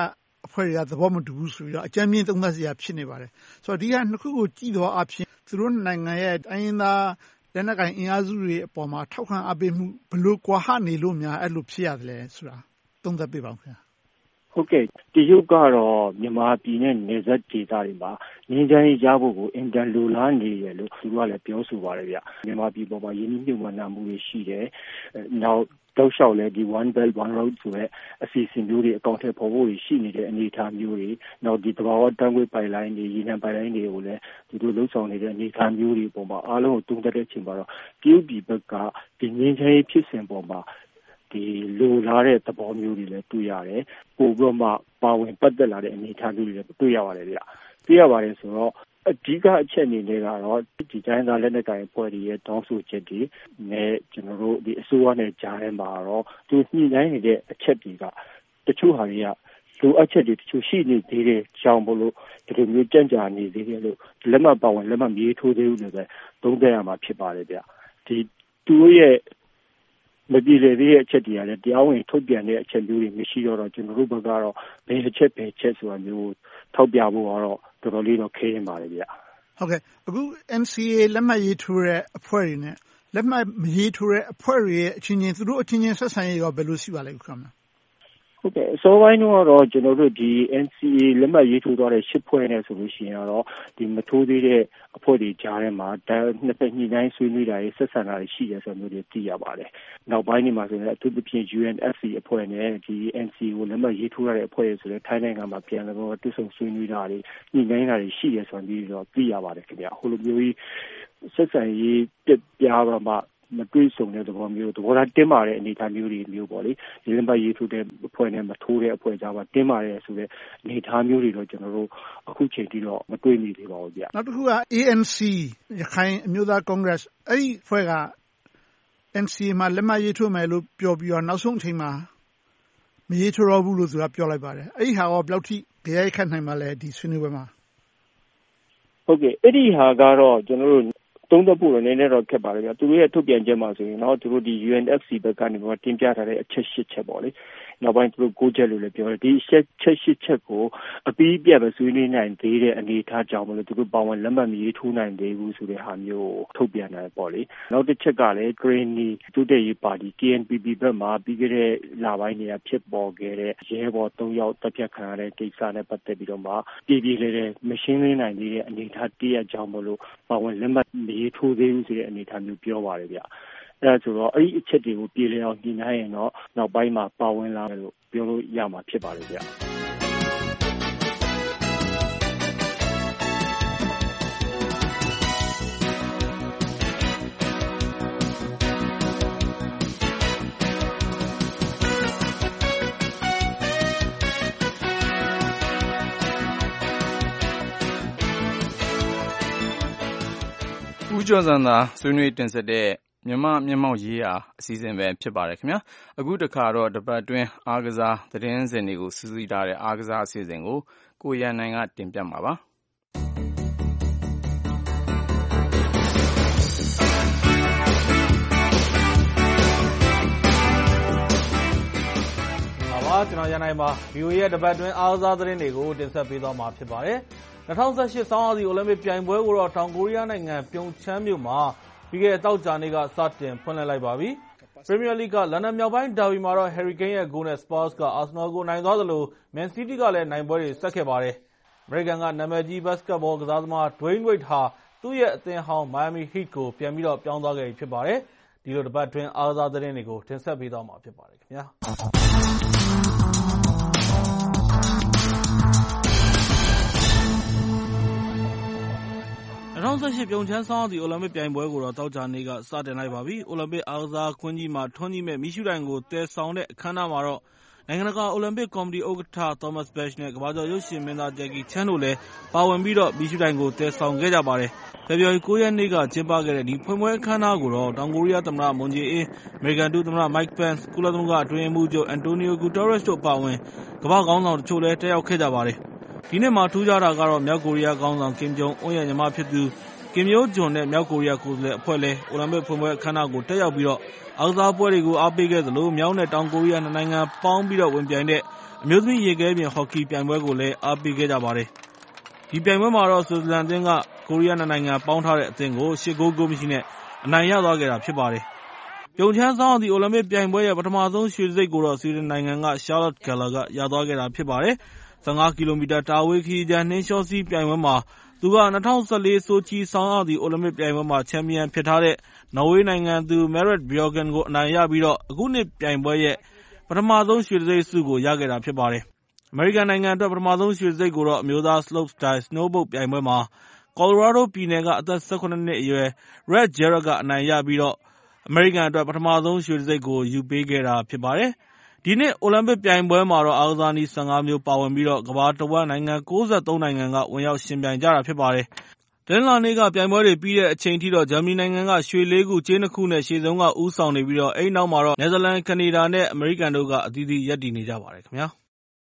F: အဖွဲ့တွေကသဘောမတူဘူးဆိုပြီးတော့အကြမ်းမြင့်သုံးသပ်စရာဖြစ်နေပါတယ်ဆိုတော့ဒီဟာနှစ်ခုကိုကြည့်တော့အဖြစ်သူတို့နိုင်ငံရဲ့တိုင်းရင်းသားလက်နက်ကိုင်အင်အားစုတွေအပေါ်မှာထောက်ခံအားပေးမှုဘလို့ကွာဟနေလို့များအဲ့လိုဖြစ်ရတယ်လဲဆိုတာသုံးသပ်ပေးပါဦးခင်ဗျာ
A: ဟုတ်ကဲ့တရုတ်ကတော့မြန်မာပြည်နဲ့နေဆက်ဒေသတွေမှာငြိမ်းချမ်းရေးရဖို့ကိုအင်တန်လိုလားနေတယ်လို့သူကလည်းပြောဆိုပါတယ်ဗျမြန်မာပြည်ပေါ်မှာယင်းနှိမ့်ညွှန်မှမှုတွေရှိတယ်နောက်တောက်လျှောက်လဲဒီ one belt one road ဆိုတဲ့အစီအစဉ်မျိုးတွေအကောင့်ထဲပေါ်ဖို့ရှိနေတဲ့အနေအထားမျိုးတွေနောက်ဒီသဘာဝတန်းခွေပိုင်လိုင်းတွေရေနံပိုင်လိုင်းတွေကိုလည်းသူတို့လှုပ်ဆောင်နေတဲ့အနေအထားမျိုးတွေပေါ်မှာအားလုံးကိုတုံ့တက်တဲ့အချိန်မှာတော့တရုတ်ပြည်ဘက်ကဒီငြိမ်းချမ်းရေးဖြစ်စဉ်ပေါ်မှာဒီလိုလားတဲ့သဘောမျိုးတွေလည်းတွေ့ရတယ်ပို့ပြီးမှပါဝင်ပတ်သက်လာတဲ့အနေအထားမျိုးတွေလည်းတွေ့ရပါတယ်ဗျတွေ့ရပါတယ်ဆိုတော့အဓိကအချက်အနေနဲ့ကတော့ဒီတိုင်းသားလက်နက်ကိုင်အဖွဲ့တွေရဲ့တောင်းဆိုချက်တွေနဲ့ကျွန်တော်တို့ဒီအစိုးရနဲ့ကြားထဲမှာတော့သူညှိနှိုင်းနေတဲ့အချက်တွေကတချို့ဟာတွေကလိုအပ်ချက်တွေတချို့ရှိနေသေးတယ်ကြောင်းမလို့ဒီလိုမျိုးကြံ့ကြာနေသေးတယ်လို့လက်မှတ်ပါဝင်လက်မှတ်ရေးထိုးသေးဘူးလို့ပဲသုံးသပ်ရမှာဖြစ်ပါတယ်ဗျဒီသူရဲ့မပြည်လေသေးတဲ့အချက်တွေကလည်းတရားဝင်ထုတ်ပြန်တဲ့အချက်မျိုးတွေမရှိတော့ကျွန်တော်တို့ဘက်ကတော့ဘယ်အချက်ပဲချက်ဆိုတာမျိုးထောက်ပြဖို့ကတော့တော်တော်လေးတော့ခဲရင်ပါတယ်ဗျ
F: ဟုတ်ကဲ့အခု N C A လက်မှတ်ရေးထိုးတဲ့အဖွဲ့တွေနဲ့လက်မှတ်မရေးထိုးတဲ့အဖွဲ့တွေရဲ့အချင်းချင်းသူတို့အချင်းချင်းဆက်ဆံရေးရောဘယ်လိုရှိပါလဲခင်ဗျာ
A: ဟုတ်ကဲ့အစောပိုင်းတော့ကျွန်တော်တို့ဒီ N C A လက်မှတ်ရေးထိုးသွားတဲ့ရှစ်ဖွဲ့နဲ့ဆိုလို့ရှိရင်တော့ဒီမထိုးသေးတဲ့အဖွဲ့တွေကြားထဲမှာနှစ်ဖက်ညှိနှိုင်းဆွေးနွေးတာတွေဆက်ဆံတာတွေရှိတယ်ဆိုမျိုးတွေသိရပါတယ်။နောက်ပိုင်းတွေမှာဆိုရင်အထူးသဖြင့် U N F C အဖွဲ့နဲ့ဒီ N C A ကိုလက်မှတ်ရေးထိုးရတဲ့အဖွဲ့တွေဆိုလည်းထိုင်းနိုင်ငံမှာပြန်လို့တွေ့ဆုံဆွေးနွေးတာတွေညှိနှိုင်းတာတွေရှိတယ်ဆိုပြီးတော့သိရပါတယ်ခင်ဗျာ။ဟိုလိုမျိုးကြီးဆက်ဆံရေးပြပြတော့မှမတွေ့ဆုံတဲ့သဘောမျိုးသဘောထားတင်းမာတဲ့အနေအထားမျိုးတွေမျိုးပေါ့လေဒီလက်ပတ်ရေးထိုးတဲ့အဖွဲ့နဲ့မထိုးတဲ့အဖွဲ့ကြားမှာတင်းမာတဲ့ဆိုတဲ့အနေအထားမျိုးတွေတော့ကျွန်တော်တို့အခုချိန်ထိတော့မတွေ့မိသေးပါဘူးဗျ
F: နောက်တစ်ခုက A N C ရခိုင်အမျိုးသားကွန်ဂရက်အဲ့ဒီအဖွဲ့က N C A မှာလက်မှတ်ရေးထိုးမယ်လို့ပြောပြီးတော့နောက်ဆုံးအချိန်မှာမရေးထိုးတော့ဘူးလို့သူကပြောလိုက်ပါတယ်အဲ့ဒီဟာကဘယ်လောက်ထိကြရိုက်ခတ်နိုင်ပါလဲဒီဆွေးနွေးပွဲမှာ
A: ဟုတ်ကဲ့အဲ့ဒီဟာကတော့ကျွန်တော်တို့သုံးသပ်ဖို့လည်းနည်းနည်းတော့ခက်ပါလေဗျာသူတို့ရဲ့ထုတ်ပြန်ချက်မှာဆိုရင်တော့သူတို့ဒီ U N F C ဘက်ကနေတော့တင်ပြထားတဲ့အချက်ရှစ်ချက်ပေါ့လေနောက်ပိုင်းသူတို့ကိုချက်လို့လည်းပြောတယ်ဒီချက်ချက်ရှစ်ချက်ကိုအပြီးပြတ်ပဲဆွေးနွေးနိုင်သေးတဲ့အနေအထားကြောင့်မလို့သူတို့ပါဝင်လက်မှတ်မရေးထိုးနိုင်သေးဘူးဆိုတဲ့ဟာမျိုးထုတ်ပြန်တယ်ပေါ့လေနောက်တစ်ချက်ကလည်း Greeny သူတဲ့ရေးပါတီ K N P P ဘက်မှာပြီးခဲ့တဲ့လပိုင်းတွေကဖြစ်ပေါ်ခဲ့တဲ့ရဲဘော်သုံးယောက်တပ်ဖြတ်ခံရတဲ့ကိစ္စနဲ့ပတ်သက်ပြီးတော့မှပြည်ပြည်လေးတဲ့မရှင်းလင်းနိုင်သေးတဲ့အနေအထားတရက်ကြောင့်မလို့ပါဝင်လက်မှတ်မရေးထိုးသေးဘူးဆိုတဲ့အနေအထားမျိုးပြောပါတယ်ဗျအဲဒါဆိုတော့အဲ့ဒီအချက်တွေကိုပြည်လည်အောင်ညှိနှိုင်းရင်တော့နောက်ပိုင်းမှာပါဝင်လာတယ်လို့ပြောလို့ရမှာဖြစ်ပါတယ်ဗျ
B: ဦးကျော်စံသာဆွေးနွေးတင်ဆက်တဲ့မြန်မာမျက်မှောက်ရေးရာအစီအစဉ်ပဲဖြစ်ပါတယ်ခင်ဗျာအခုတခါတော့တပတ်တွင်းအားကစားသတင်းစင်တွေကိုစူးစီးထားတဲ့အားကစားအစီအစဉ်ကိုကိုရန်နိုင်ကတင်ပြမှာပါ
C: ပါကျွန်တော်ရန်နိုင်ပါ ဗီအိုအေ ရဲ့တပတ်တွင်းအားကစားသတင်းတွေကိုတင်ဆက်ပေးသွားမှာဖြစ်ပါတယ်၂၀၁၈ဆောင်းရာသီအိုလံပစ်ပြိုင်ပွဲကိုတော့တောင်ကိုရီးယားနိုင်ငံပြုံချမ်းမြို့မှာပြီးခဲ့တဲ့သောကြာနေ့ကစတင်ဖွင့်လှစ်လိုက်ပါပြီ။ Premier League ကလန်ဒန်မြောက်ပိုင်းဒါဘီမှာတော့ Harry Kane ရဲ့ဂိုးနဲ့ Spurs က Arsenal ကိုနိုင်သွားသလို Man City ကလည်းနိုင်ပွဲတွေဆက်ခဲ့ပါတယ်။ အမေရိကန်ကနာမည်ကြီးဘတ်စကတ်ဘောကစားသမား Dwayne Wade ဟာသူ့ရဲ့အသင်းဟောင်း Miami Heat ကိုပြန်ပြီးတော့ပြောင်းသွားခဲ့ပြီဖြစ်ပါတယ်။ဒီလိုတပတ်တွင်းအားကစားသတင်းတွေကိုတင်ဆက်ပေးသွားမှာဖြစ်ပါတယ်ခင်ဗျာ၂၀၁၈ပြုံချမ်းဆောင်းရာသီအိုလံပစ်ပြိုင်ပွဲကိုတော့သောကြာနေ့ကစတင်လိုက်ပါပြီ။အိုလံပစ်အားကစားကွင်းကြီးမှာထွန်းကြီးမဲ့မီးရှူးတိုင်ကိုသယ်ဆောင်တဲ့အခမ်းအနားမှာတော့နိုင်ငံတကာအိုလံပစ်ကော်မတီဥက္ကဋ္ဌ Thomas Bach နဲ့ကမ္ဘာကျော်ရုပ်ရှင်မင်းသား Jackie Chan တို့လည်းပါဝင်ပြီးတော့မီးရှူးတိုင်ကိုသယ်ဆောင်ခဲ့ကြပါတယ်။ဖေဖော်ဝါရီကိုရက်နေ့ကကျင်းပခဲ့တဲ့ဒီဖွင့်ပွဲအခမ်းအနားကိုတော့တောင်ကိုရီးယားသမ္မတ Moon Jae-in, အမေရိကန်ဒုသမ္မတ Mike Pence, ကုလသမဂ္ဂအတွင်းရေးမှူးချုပ် Antonio Guterres တို့အပါအဝင်ကမ္ဘာ့ခေါင်းဆောင်တချို့လည်းတက်ရောက်ခဲ့ကြပါတယ်။ဒီနှစ်မှာထူးခြားတာကတော့မြောက်ကိုရီးယားခေါင်းဆောင် Kim Jong Un ရဲ့ညီမဖြစ်သူကင်မျိုးဂျွန်နဲ့မြောက်ကိုရီးယားကိုယ်စားလှယ်အဖွဲ့လည်းအိုလံပစ်ဖွင့်ပွဲအခမ်းအနားကိုတက်ရောက်ပြီးတော့အားကစားပွဲတွေကိုအားပေးခဲ့သလိုမြောက်နဲ့တောင်ကိုရီးယားနှစ်နိုင်ငံပေါင်းပြီးတော့ဝင်ပြိုင်တဲ့အမျိုးသမီးရေခဲပြင်ဟော်ကီပြိုင်ပွဲကိုလည်းအားပေးခဲ့ကြပါတယ်။ဒီပြိုင်ပွဲမှာတော့ဆွစ်ဇာလန်အသင်းကကိုရီးယားနှစ်နိုင်ငံပေါင်းထားတဲ့အသင်းကိုရှစ်ဂိုးဂိုးမရှိနဲ့အနိုင်ရသွားခဲ့တာဖြစ်ပါတယ်။ပြုံချမ်းဆောင်းအောင်သည့်အိုလံပစ်ပြိုင်ပွဲရဲ့ပထမဆုံးရွှေတံဆိပ်ကိုတော့ဆွီဒင်နိုင်ငံက Charlotte Kalla ကရသွားခဲ့တာဖြစ်ပါတယ်။ဆယ့်ငါးကီလိုမီတာတာဝေးခရီးကြမ်းနှင်းလျှောစီးပြိုင်ပွဲမှာသူက၂၀၁၄ဆိုချီဆောင်းအောင်သည့်အိုလံပစ်ပြိုင်ပွဲမှာချန်ပီယံဖြစ်ထားတဲ့နော်ဝေးနိုင်ငံသူ Marit Bjørgen ကိုအနိုင်ရပြီးတော့အခုနှစ်ပြိုင်ပွဲရဲ့ပထမဆုံးရွှေတံဆိပ်ဆုကိုရခဲ့တာဖြစ်ပါတယ်။အမေရိကန်နိုင်ငံအတွက်ပထမဆုံးရွှေတံဆိပ်ကိုတော့အမျိုးသား Slopestyle Snowboard ပြိုင်ပွဲမှာကော်လိုရာဒိုပြည်နယ်ကအသက်၁၇နှစ်အရွယ် Red Jarrett ကအနိုင်ရပြီးတော့အမေရိကန်အတွက်ပထမဆုံးရွှေတံဆိပ်ကိုယူပေးခဲ့တာဖြစ်ပါတယ်။ဒီနှစ်အိုလံပစ်ပြိုင်ပွဲမှာတော့အားကစားနည်း၁၅မျိုးပါဝင်ပြီးတော့ကမ္ဘာတဝက်နိုင်ငံ၉၃နိုင်ငံကဝင်ရောက်ယှဉ်ပြိုင်ကြတာဖြစ်ပါတယ်။တနင်္လာနေ့ကပြိုင်ပွဲတွေပြီးတဲ့အချိန်ထိတော့ဂျာမနီနိုင်ငံကရွှေလေးခုကြေးနှစ်ခုနဲ့ရှေ့ဆုံးကဦးဆောင်နေပြီးတော့အဲဒီနောက်မှာတော့နယ်သာလန်၊ကနေဒါနဲ့အမေရိကန်တို့ကအသီးသီးရပ်တည်နေကြပါတယ်ခင်ဗျာ။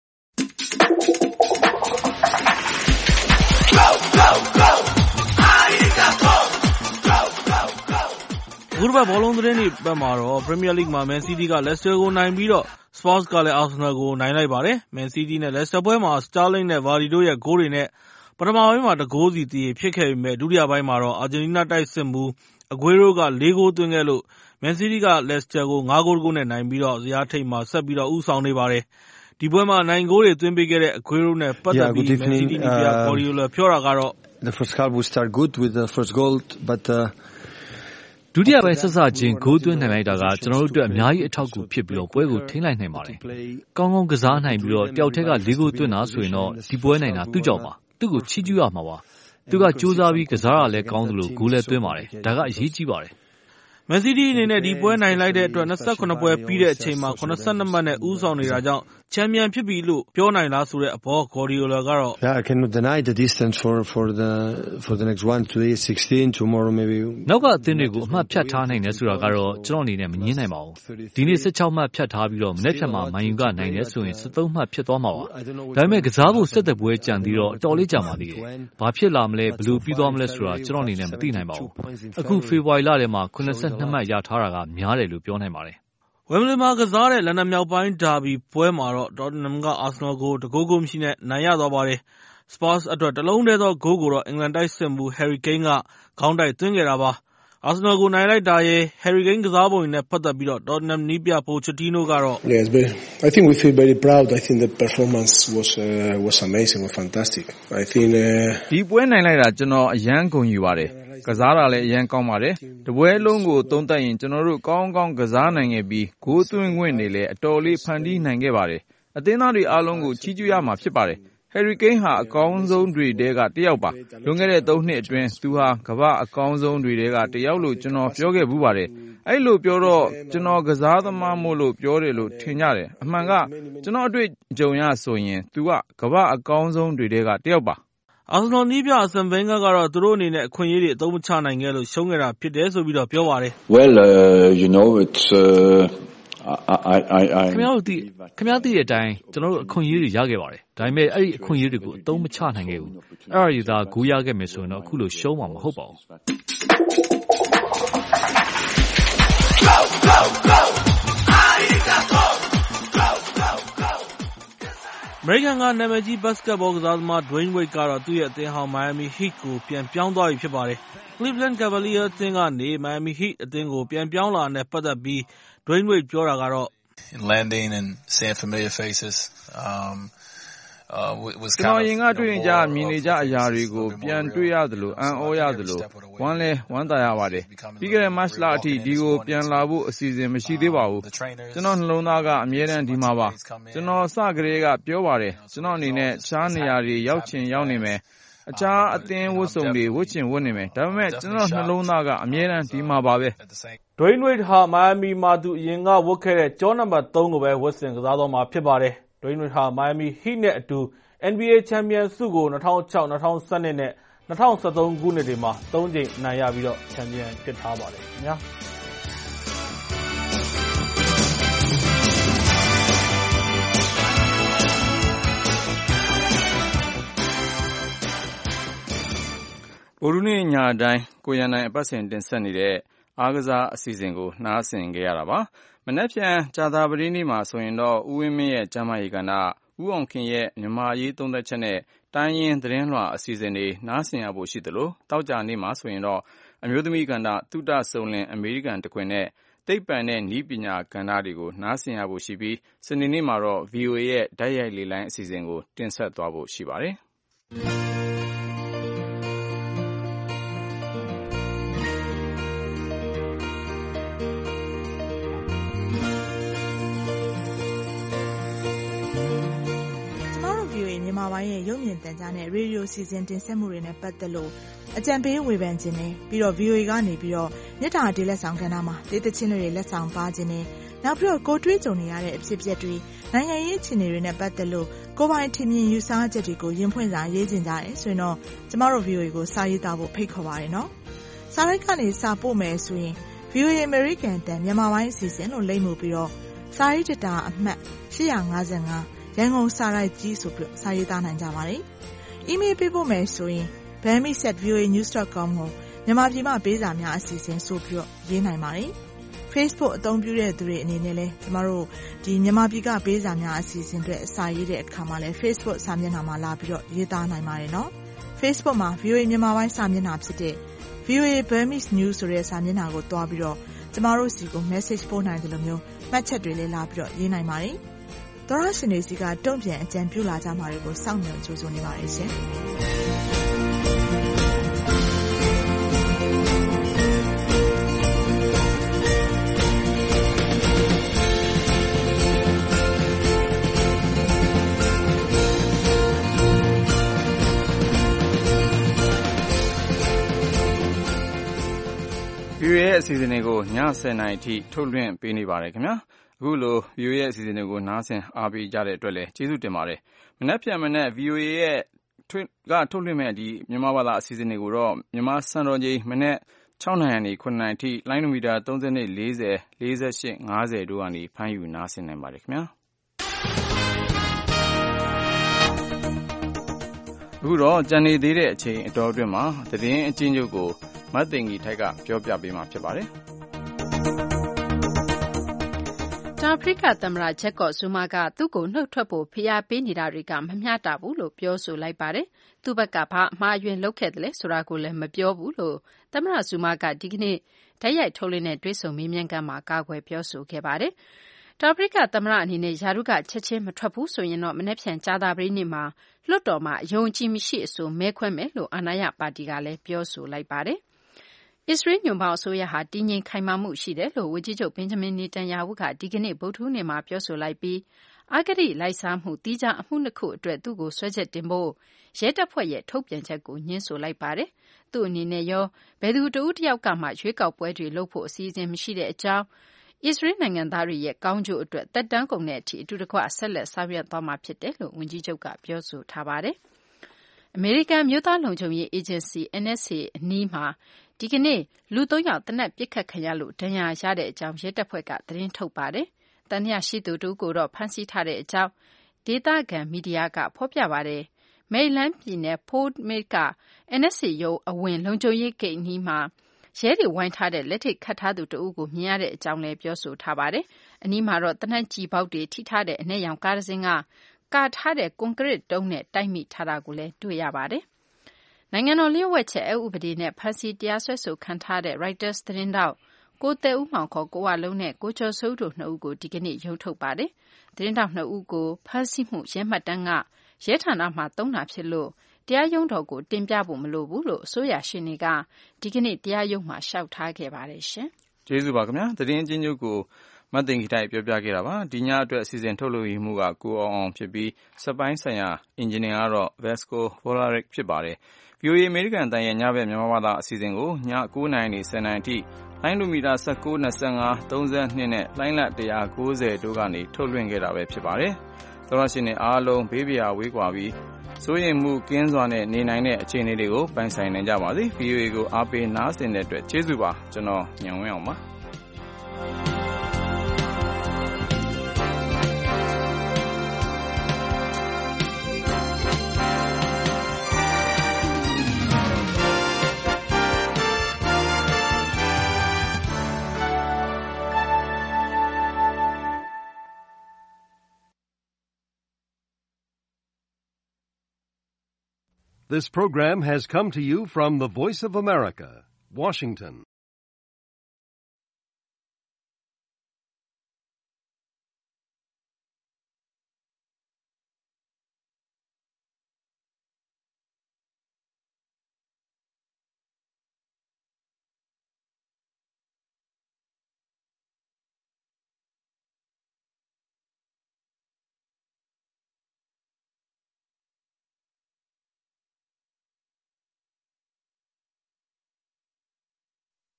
C: အခုတစ်ပတ်ဘောလုံးသတင်းတွေဘက်မှာတော့ Premier League မှာ Man City က Leicester ကိုနိုင်ပြီးတော့ Spurs ကလည်း Arsenal ကိုနိုင်လိုက်ပါတယ်။ Man City နဲ့ Leicester ပွဲမှာ Sterling နဲ့ Vardy တို့ရဲ့ဂိုးတွေနဲ့ပထမပိုင်းမှာတစ်ဂိုးစီသရေဖြစ်ခဲ့ပေမဲ့ဒုတိယပိုင်းမှာတော့အာဂျင်တီးနားတိုက်စစ်မှူး Aguero ကလေးဂိုးသွင်းခဲ့လို့ Man City က Leicester ကိုငါးဂိုးတစ်ဂိုးနဲ့နိုင်ပြီးတော့ဇယားထိပ်မှာဆက်ပြီးတော့ဦးဆောင်နေပါတယ်။ဒီပွဲမှာနိုင်ဂိုးတွေသွင်းပေးခဲ့တဲ့ Aguero နဲ့ပတ်သက်ပြီး Man City နီးပြ Guardiola ပြောတာကတော့
E: The first half we start good with the first goal but uh
U: ဒုတိယပိုင်းဆက်စချင်းဂိုးသွင်းနိုင်လိုက်တာကကျွန်တော်တို့အတွက်အများကြီးအထောက်အကူဖြစ်ပြီးတော့ပွဲကိုထိန်းလိုက်နိုင်ပါတယ်။ကောင်းကောင်းကစားနိုင်ပြီးတော့တယောက်တည်းကလေးဂိုးသွင်းတာဆိုရင်တော့ဒီပွဲနိုင်တာသူ့ကြောင့်ပါ။သူ့ကိုချီးကျူးရမှာပါ။သူကကြိုးစားပြီးကစားတာလည်းကောင်းသလိုဂိုးလည်းသွင်းပါတယ်။ဒါကအရေးကြီးပါတယ်။
C: Man City အနေနဲ့ဒီပွဲနိုင်လိုက်တဲ့အတွက်၂၇ပွဲပြီးတဲ့အချိန်မှာ၇၂မှတ်နဲ့ဦးဆောင်နေတာကြောင့်ချန်ပီယံဖြစ်ပြီလို့ပြောနိုင်လားဆိုတဲ့အပေါ် Guardiola ကတော့
E: Yeah, I cannot deny the distance for for the for the next one today sixteen tomorrow maybe
U: နောက်ကအသင်းတွေကိုအမှတ်ဖြတ်ထားနိုင်တယ်ဆိုတာကတော့ကျွန်တော်အနေနဲ့မငြင်းနိုင်ပါဘူး။ဒီနေ့၁၆မှတ်ဖြတ်ထားပြီးတော့မနေ့ဖြတ်မှာမန်ယူကနိုင်တယ်ဆိုရင်၁၃မှတ်ဖြစ်သွားမှာပါ။ဒါပေမဲ့ကစားဖို့ဆက်သက်ပွဲကြံပြီးတော့အတော်လေးကြာပါသေးတယ်။ဘာဖြစ်လာမလဲဘယ်လိုပြီးသွားမလဲဆိုတာကျွန်တော်အနေနဲ့မသိနိုင်ပါဘူး။အခုဖေဖော်ဝါရီလထဲမှာ၇၂မှတ်ရထားတာကများတယ်လို့ပြောနိုင်ပါတယ်
C: ။ဝမ်ဘလီမှာကစားတဲ့လန်ဒန်မြောက်ပိုင်းဒါဘီပွဲမှာတော့ Tottenham က Arsenal ကိုတစ်ဂိုးဂိုးမရှိနဲ့နိုင်ရသွားပါတယ်။ Spurs အတွက်တစ်လုံးတည်းသောဂိုးကိုတော့အင်္ဂလန်တိုက်စစ်မှူး Harry Kane ကခေါင်းတိုက်သွင်းခဲ့တာပါ။ Arsenal ကိုနိုင်လိုက်တာရဲ့ Harry Kane ကစားပုံတွေနဲ့ပတ်သက်ပြီးတော့ Tottenham နည်းပြ Pochettino ကတော့
G: Yes, but I think we feel very proud. I think the performance was uh, was amazing or fantastic. I think
B: ဒီပွဲနိုင်လိုက်တာကျွန်တော်အရန်ဂုဏ်ယူပါတယ်။ကစားတာလည်းအရန်ကောင်းပါတယ်။တပွဲလုံးကိုသုံးသပ်ရင်ကျွန်တော်တို့ကောင်းကောင်းကစားနိုင်ခဲ့ပြီးဂိုးသွင်းခွင့်တွေလည်းအတော်လေးဖန်တီးနိုင်ခဲ့ပါတယ်။အသင်းသားတွေအားလုံးကိုချီးကျူးရမှာဖြစ်ပါတယ်။ Harry Kane ဟာအကောင်းဆုံးတွေထဲကတစ်ယောက်ပါ။လွန်ခဲ့တဲ့သုံးနှစ်အတွင်းသူဟာကမ္ဘာအကောင်းဆုံးတွေထဲကတစ်ယောက်လို့ကျွန်တော်ပြောခဲ့ဘူးပါတယ်။အဲ့လိုပြောတော့ကျွန်တော်ကစားသမားမို့လို့ပြောတယ်လို့ထင်ကြတယ်။အမှန်ကကျွန်တော်အတွေ့အကြုံရဆိုရင်သူကကမ္ဘာအကောင်းဆုံးတွေထဲကတစ်ယောက်ပါ
C: ။ Arsenal နည်းပြ Arsene Wenger ကတော့သူတို့အနေနဲ့အခွင့်အရေးတွေအသုံးမချနိုင်ခဲ့လို့ရှုံးခဲ့တာဖြစ်တယ်ဆိုပြီးတော့ပြောပါတယ်
G: ။ Well, uh, you know it's uh, I I I
U: ခင်ဗျားတို့သိခင်ဗျားသိတဲ့အတိုင်းကျွန်တော်တို့အခွင့်အရေးတွေရခဲ့ပါတယ်။ဒါပေမဲ့အဲ့ဒီအခွင့်အရေးတွေကိုအသုံးမချနိုင်ခဲ့ဘူး။အဲ့ဒါတွေသာဂိုးရခဲ့မယ်ဆိုရင်တော့အခုလိုရှုံးမှာမဟုတ်ပါဘူး။
C: အမေရိကန်ကနာမည်ကြီးဘတ်စကတ်ဘောကစားသမား Dwyane Wade ကတော့သူ့ရဲ့အသင်းဟောင်း Miami Heat ကိုပြန်ပြောင်းသွားပြီဖြစ်ပါတယ်။ Cleveland Cavaliers အသင်းကနေ Miami Heat အသင်းကိုပြန်ပြောင်းလာတာနဲ့ပတ်သက်ပြီး Dwyane Wade ပြောတာကတော့
H: landing and seeing familiar faces um uh was
B: ကျွန်တော်ရင်ကတွေ့နေကြမြင်နေကြအရာတွေကိုပြန်တွေ့ရသလိုအံ့ဩရသလိုဝမ်းလဲဝမ်းသာရပါတယ်ပြီးခဲ့တဲ့ March လအထိဒီကိုပြန်လာဖို့အစီအစဉ်မရှိသေးပါဘူးကျွန်တော်နှလုံးသားကအမြဲတမ်းဒီမှာပါကျွန်တော်စကလေးကပြောပါတယ်ကျွန်တော်အနေနဲ့ရှားနေရာတွေရောက်ချင်ရောက်နေမယ်အခြားအသင်းဝတ်စုံတွေဝတ်ချင်ဝတ်နေမယ်ဒါပေမဲ့ကျွန်တော်နှလုံးသားကအမြဲတမ်းဒီမှာပါပဲ
C: Dwyane Wade ဟာ Miami မှာသူအရင်ကဝတ်ခဲ့တဲ့ကြောနံပါတ်သုံးကိုပဲဝတ်ဆင်ကစားတော့မှာဖြစ်ပါတယ်Dwyane Wade ဟာ Miami Heat နဲ့အတူ N B A ချန်ပီယံဆုကို၂၀၀၆ ၂၀၁၂ နဲ့၂၀၁၃ခုနှစ်တွေမှာသုံးကြိမ်အနိုင်ရပြီးတော့ချန်ပီယံဖြစ်ထားပါတယ်ခင်ဗျာ
B: ဗုဒ္ဓနေ့ညတိုင်းကိုရန်နိုင်အပတ်စဉ်တင်ဆက်နေတဲ့အားကစားအစီအစဉ်ကိုနှားဆင်ကြရတာပါမနက်ဖြန်ကြာသပတေးနေ့မှာဆိုရင်တော့ဦးဝင်းမင်းရဲ့ကျမ်းမာရေးကဏ္ဍဦးအောင်ခင်ရဲ့မြန်မာရေးသုံးသပ်ချက်နဲ့တိုင်းရင်းသတင်းလွှာအစီအစဉ်တွေနားဆင်ရဖို့ရှိသလိုတောက်ကြနေ့မှာဆိုရင်တော့အမျိုးသမီးကဏ္ဍသုတစုံလင်အမေရိကန်တခွင်နဲ့သိပ္ပံနဲ့နည်းပညာကဏ္ဍတွေကိုနားဆင်ရဖို့ရှိပြီးစနေနေ့မှာတော့ ဗီအိုအေ ရဲ့ဓာတ်ရိုက်လေလိုင်းအစီအစဉ်ကိုတင်ဆက်သွားဖို့ရှိပါတယ်။
D: မြန်မာပိုင်းရဲ့ရုပ်မြင်သံကြားနဲ့ရေဒီယိုစီစဉ်တင်ဆက်မှုတွေနဲ့ပတ်သက်လို့အကြံပေးဝေဖန်ခြင်းနဲ့ပြီးတော့ ဗီအိုအေ ကနေပြီးတော့မြစ်တာဒေးလက်ဆောင်ကဏ္ဍမှာဒေသချင်းတွေလက်ဆောင်ပါခြင်းနဲ့နောက်ပြီးတော့ကိုတွေးကြုံနေရတဲ့အဖြစ်အပျက်တွေနိုင်ငံရေးအခြေအနေတွေနဲ့ပတ်သက်လို့ကိုပိုင်ထင်မြင်ယူဆချက်တွေကိုရင်ဖွင့်စာရေးခြင်းကြတယ်ဆိုရင်တော့ကျမတို့ ဗီအိုအေ ကိုစာရေးသားဖို့ဖိတ်ခေါ်ပါတယ်နော်။စာရိုက်ကနေစာပို့မယ်ဆိုရင် ဗီအိုအေ American တန်မြန်မာပိုင်းအစီအစဉ်လို့လိမ့်မှုပြီးတော့စာရေးတာအမှတ်ရှစ်၅၅ရန်ကုန်စာရိုက်ကြီးဆိုပြီးစာရေးသားနိုင်ကြပါတယ်။ email ပေးဖို့မယ်ဆိုရင် burmese at v o a news dot com ကိုမြန်မာပြည်မှာပေးစာများအစီအစဉ်ဆိုပြီးရေးနိုင်ပါတယ်။ Facebook အသုံးပြုတဲ့သူတွေအနေနဲ့လည်းကျမတို့ဒီမြန်မာပြည်ကပေးစာများအစီအစဉ်တွေအစာရေးတဲ့အခါမှာလည်း Facebook စာမျက်နှာမှာလာပြီးတော့ရေးသားနိုင်ပါတယ်နော်။ Facebook မှာ ဗီအိုအေ မြန်မာပိုင်းစာမျက်နှာဖြစ်တဲ့ ဗီအိုအေ Burmese News ဆိုတဲ့စာမျက်နှာကိုတွားပြီးတော့ကျမတို့စီကို message ပို့နိုင်တယ်လို့မျိုးမှတ်ချက်တွေလည်းလာပြီးတော့ရေးနိုင်ပါတယ်။သောရရှင်တွေစီကတုံ့ပြန်အကြံပြုလာကြမှာတွေကိုစောင့်မျှော်ကြိုးစားနေပါတယ်ရှင်
B: ။ ဗီအိုအေ ရဲ့အစီအစဉ်တွေကိုညဆယ်နာရီထိထုတ်လွှင့်ပေးနေပါတယ်ခင်ဗျာအခုလို ဗီအိုအေ ရဲ့အစီအစဉ်တွေကိုနားဆင်အားပေးကြတဲ့အတွက်လည်းကျေးဇူးတင်ပါတယ်။မနက်ဖြန်မနက် ဗီအိုအေ ရဲ့ကထုတ်လွှင့်မဲ့ဒီမြန်မာဘာသာအစီအစဉ်တွေကိုတော့မြန်မာစံတော်ချိန်မနက်၆နာရီကနေ၇နာရီထိလိုင်းနိုမီတာ၃၂ ၄၀ ၄၈ ၅၀တို့ကနေဖမ်းယူနားဆင်နိုင်ပါတယ်ခင်ဗျာအခုတော့ကြံနေသေးတဲ့အချိန်အတော်အတွင်းမှာသတင်းအကျဉ်းချုပ်ကိုမတ်သိင်္ဂီထိုက်ကပြောပြပေးမှာဖြစ်ပါတယ်
I: ။တောင်အာဖရိကသမ္မတဂျက်ကော့ဇူမာကသူ့ကိုနှုတ်ထွက်ဖို့ဖိအားပေးနေတာတွေကမမျှတဘူးလို့ပြောဆိုလိုက်ပါတယ်။သူ့ဘက်ကဘာအမှားအယွင်းလုပ်ခဲ့တယ်လဲဆိုတာကိုလည်းမပြောဘူးလို့သမ္မတဇူမာကဒီကနေ့ဓာတ်ရိုက်ထုတ်လွှင့်တဲ့တွေ့ဆုံမေးမြန်းခန်းမှာကာကွယ်ပြောဆိုခဲ့ပါတယ်။တောင်အာဖရိကသမ္မတအနေနဲ့ယာရုကချက်ချင်းမထွက်ဘူးဆိုရင်တော့မနေ့ဖြန်ကြာသပတေးနေ့မှာလွှတ်တော်မှာအယုံကြည်မရှိအဆိုမဲခွဲမယ်လို့အာဏာရပါတီကလည်းပြောဆိုလိုက်ပါတယ်။အစ္စရေးညွန့်ပေါင်းအစိုးရဟာတည်ငြိမ်ခိုင်မာမှုရှိတယ်လို့ဝန်ကြီးချုပ်ဘင်ဂျမင်နေတန်ယာဟုကဒီကနေ့ဗုဒ္ဓဟူးနေ့မှာပြောဆိုလိုက်ပြီးအဂတိလိုက်စားမှုသီးခြားအမှုနှစ်ခုအတွက်သူ့ကိုစွဲချက်တင်ဖို့ရဲတပ်ဖွဲ့ရဲ့ထုတ်ပြန်ချက်ကိုညှင်းဆိုလိုက်ပါတယ်။သူ့အနေနဲ့ရောဘယ်သူတဦးတယောက်ကမှရွေးကောက်ပွဲတွေလုပ်ဖို့အစီအစဉ်မရှိတဲ့အကြောင်းအစ္စရေးနိုင်ငံသားတွေရဲ့ကောင်းကျိုးအတွက်သက်တမ်းကုန်တဲ့အထိအတူတကွဆက်လက်ဆောင်ရွက်သွားမှာဖြစ်တယ်လို့ဝန်ကြီးချုပ်ကပြောဆိုထားပါတယ်။အမေရိကန်မြို့သားလုံခြုံရေးအေဂျင်စီ N S A အနီးမှာဒီကနေ့လူသုံးယောက်သေနတ်ပစ်ခတ်ခံရလို့ဒဏ်ရာရတဲ့အကြောင်းရဲတပ်ဖွဲ့ကသတင်းထုတ်ပါတယ်။တန်ရာရှိသူတူကိုတော့ဖမ်းဆီးထားတဲ့အကြောင်းဒေသခံမီဒီယာကဖော်ပြပါတယ်။မေရီလန်းပြည်နယ် Fort Meade က N S A ရုံးအဝင်လုံခြုံရေးဂိတ်နီးမှာရဲတွေဝိုင်းထားတဲ့လက်ထိတ်ခတ်ထားသူတဦးကိုမြင်ရတဲ့အကြောင်းလည်းပြောဆိုထားပါတယ်။အနီးမှာတော့သေနတ်ကျည်ပေါက်တွေထိထားတဲ့အနက်ရောင်ကားတစ်စင်းကကာထားတဲ့ကွန်ကရစ်တုံးနဲ့တိုက်မိထားတာကိုလည်းတွေ့ရပါတယ်။နိုင်ငံတော်လျှို့ဝှက်ချက်အက်ဥပဒေနဲ့ဖမ်းဆီးတရားစွဲဆိုခံထားတဲ့ Reuters သတင်းထောက်ကိုသက်ဦးမောင်ခေါ်ကိုဝလုံးနဲ့ကိုကျော်စိုးတို့နှစ်ဦးကိုဒီကနေ့ရုံးထုတ်ပါတယ်။သတင်းထောက်နှစ်ဦးကိုဖမ်းဆီးမှုရဲမှတ်တမ်းကရဲဌာနမှာသုံးတာဖြစ်လို့တရားရုံးတော်ကိုတင်ပြဖို့မလိုဘူးလို့အစိုးရရှေ့နေကဒီကနေ့တရားရုံးမှာလျှောက်ထားခဲ့ပါတယ်ရှင်
B: ။ကျေးဇူးပါခင်ဗျာ။သတင်းအကျဉ်းချုပ်ကိုမတ်သိင်္ဂီထိုက်ပြောပြခဲ့တာပါ။ဒီညအတွက်အစီအစဉ်ထုတ်လုပ်ရမှုကကိုအောင်အောင်ဖြစ်ပြီးစက်ပိုင်းဆိုင်ရာအင်ဂျင်နီယာကတော့ Vasco Volaric ဖြစ်ပါတယ်။ ဗီအိုအေအမေရိကန်တန်ရဲ့ညဘက်မြန်မာဘာသာအစီအစဉ်ကိုည၉နာရီနေ၁၀နာရီအထိလိုင်းလိုမီတာ၁၉ ၂၅ ၃၂နဲ့လိုင်းလ၁၉၀တို့ကနေထုတ်လွှင့်ခဲ့တာပဲဖြစ်ပါတယ်။သောရရှင်တွေအားလုံးဘေးပရာဝေးကွာပြီးစိုးရိမ်မှုကင်းစွာနဲ့နေနိုင်တဲ့အခြေအနေတွေကိုပိုင်ဆိုင်နိုင်ကြပါစေ။ ဗီအိုအေကိုအားပေးနားဆင်တဲ့အတွက်ကျေးဇူးပါ။ကျွန်တော်ညံဝင်းအောင်ပါ။
J: This program has come to you from the Voice of America, Washington.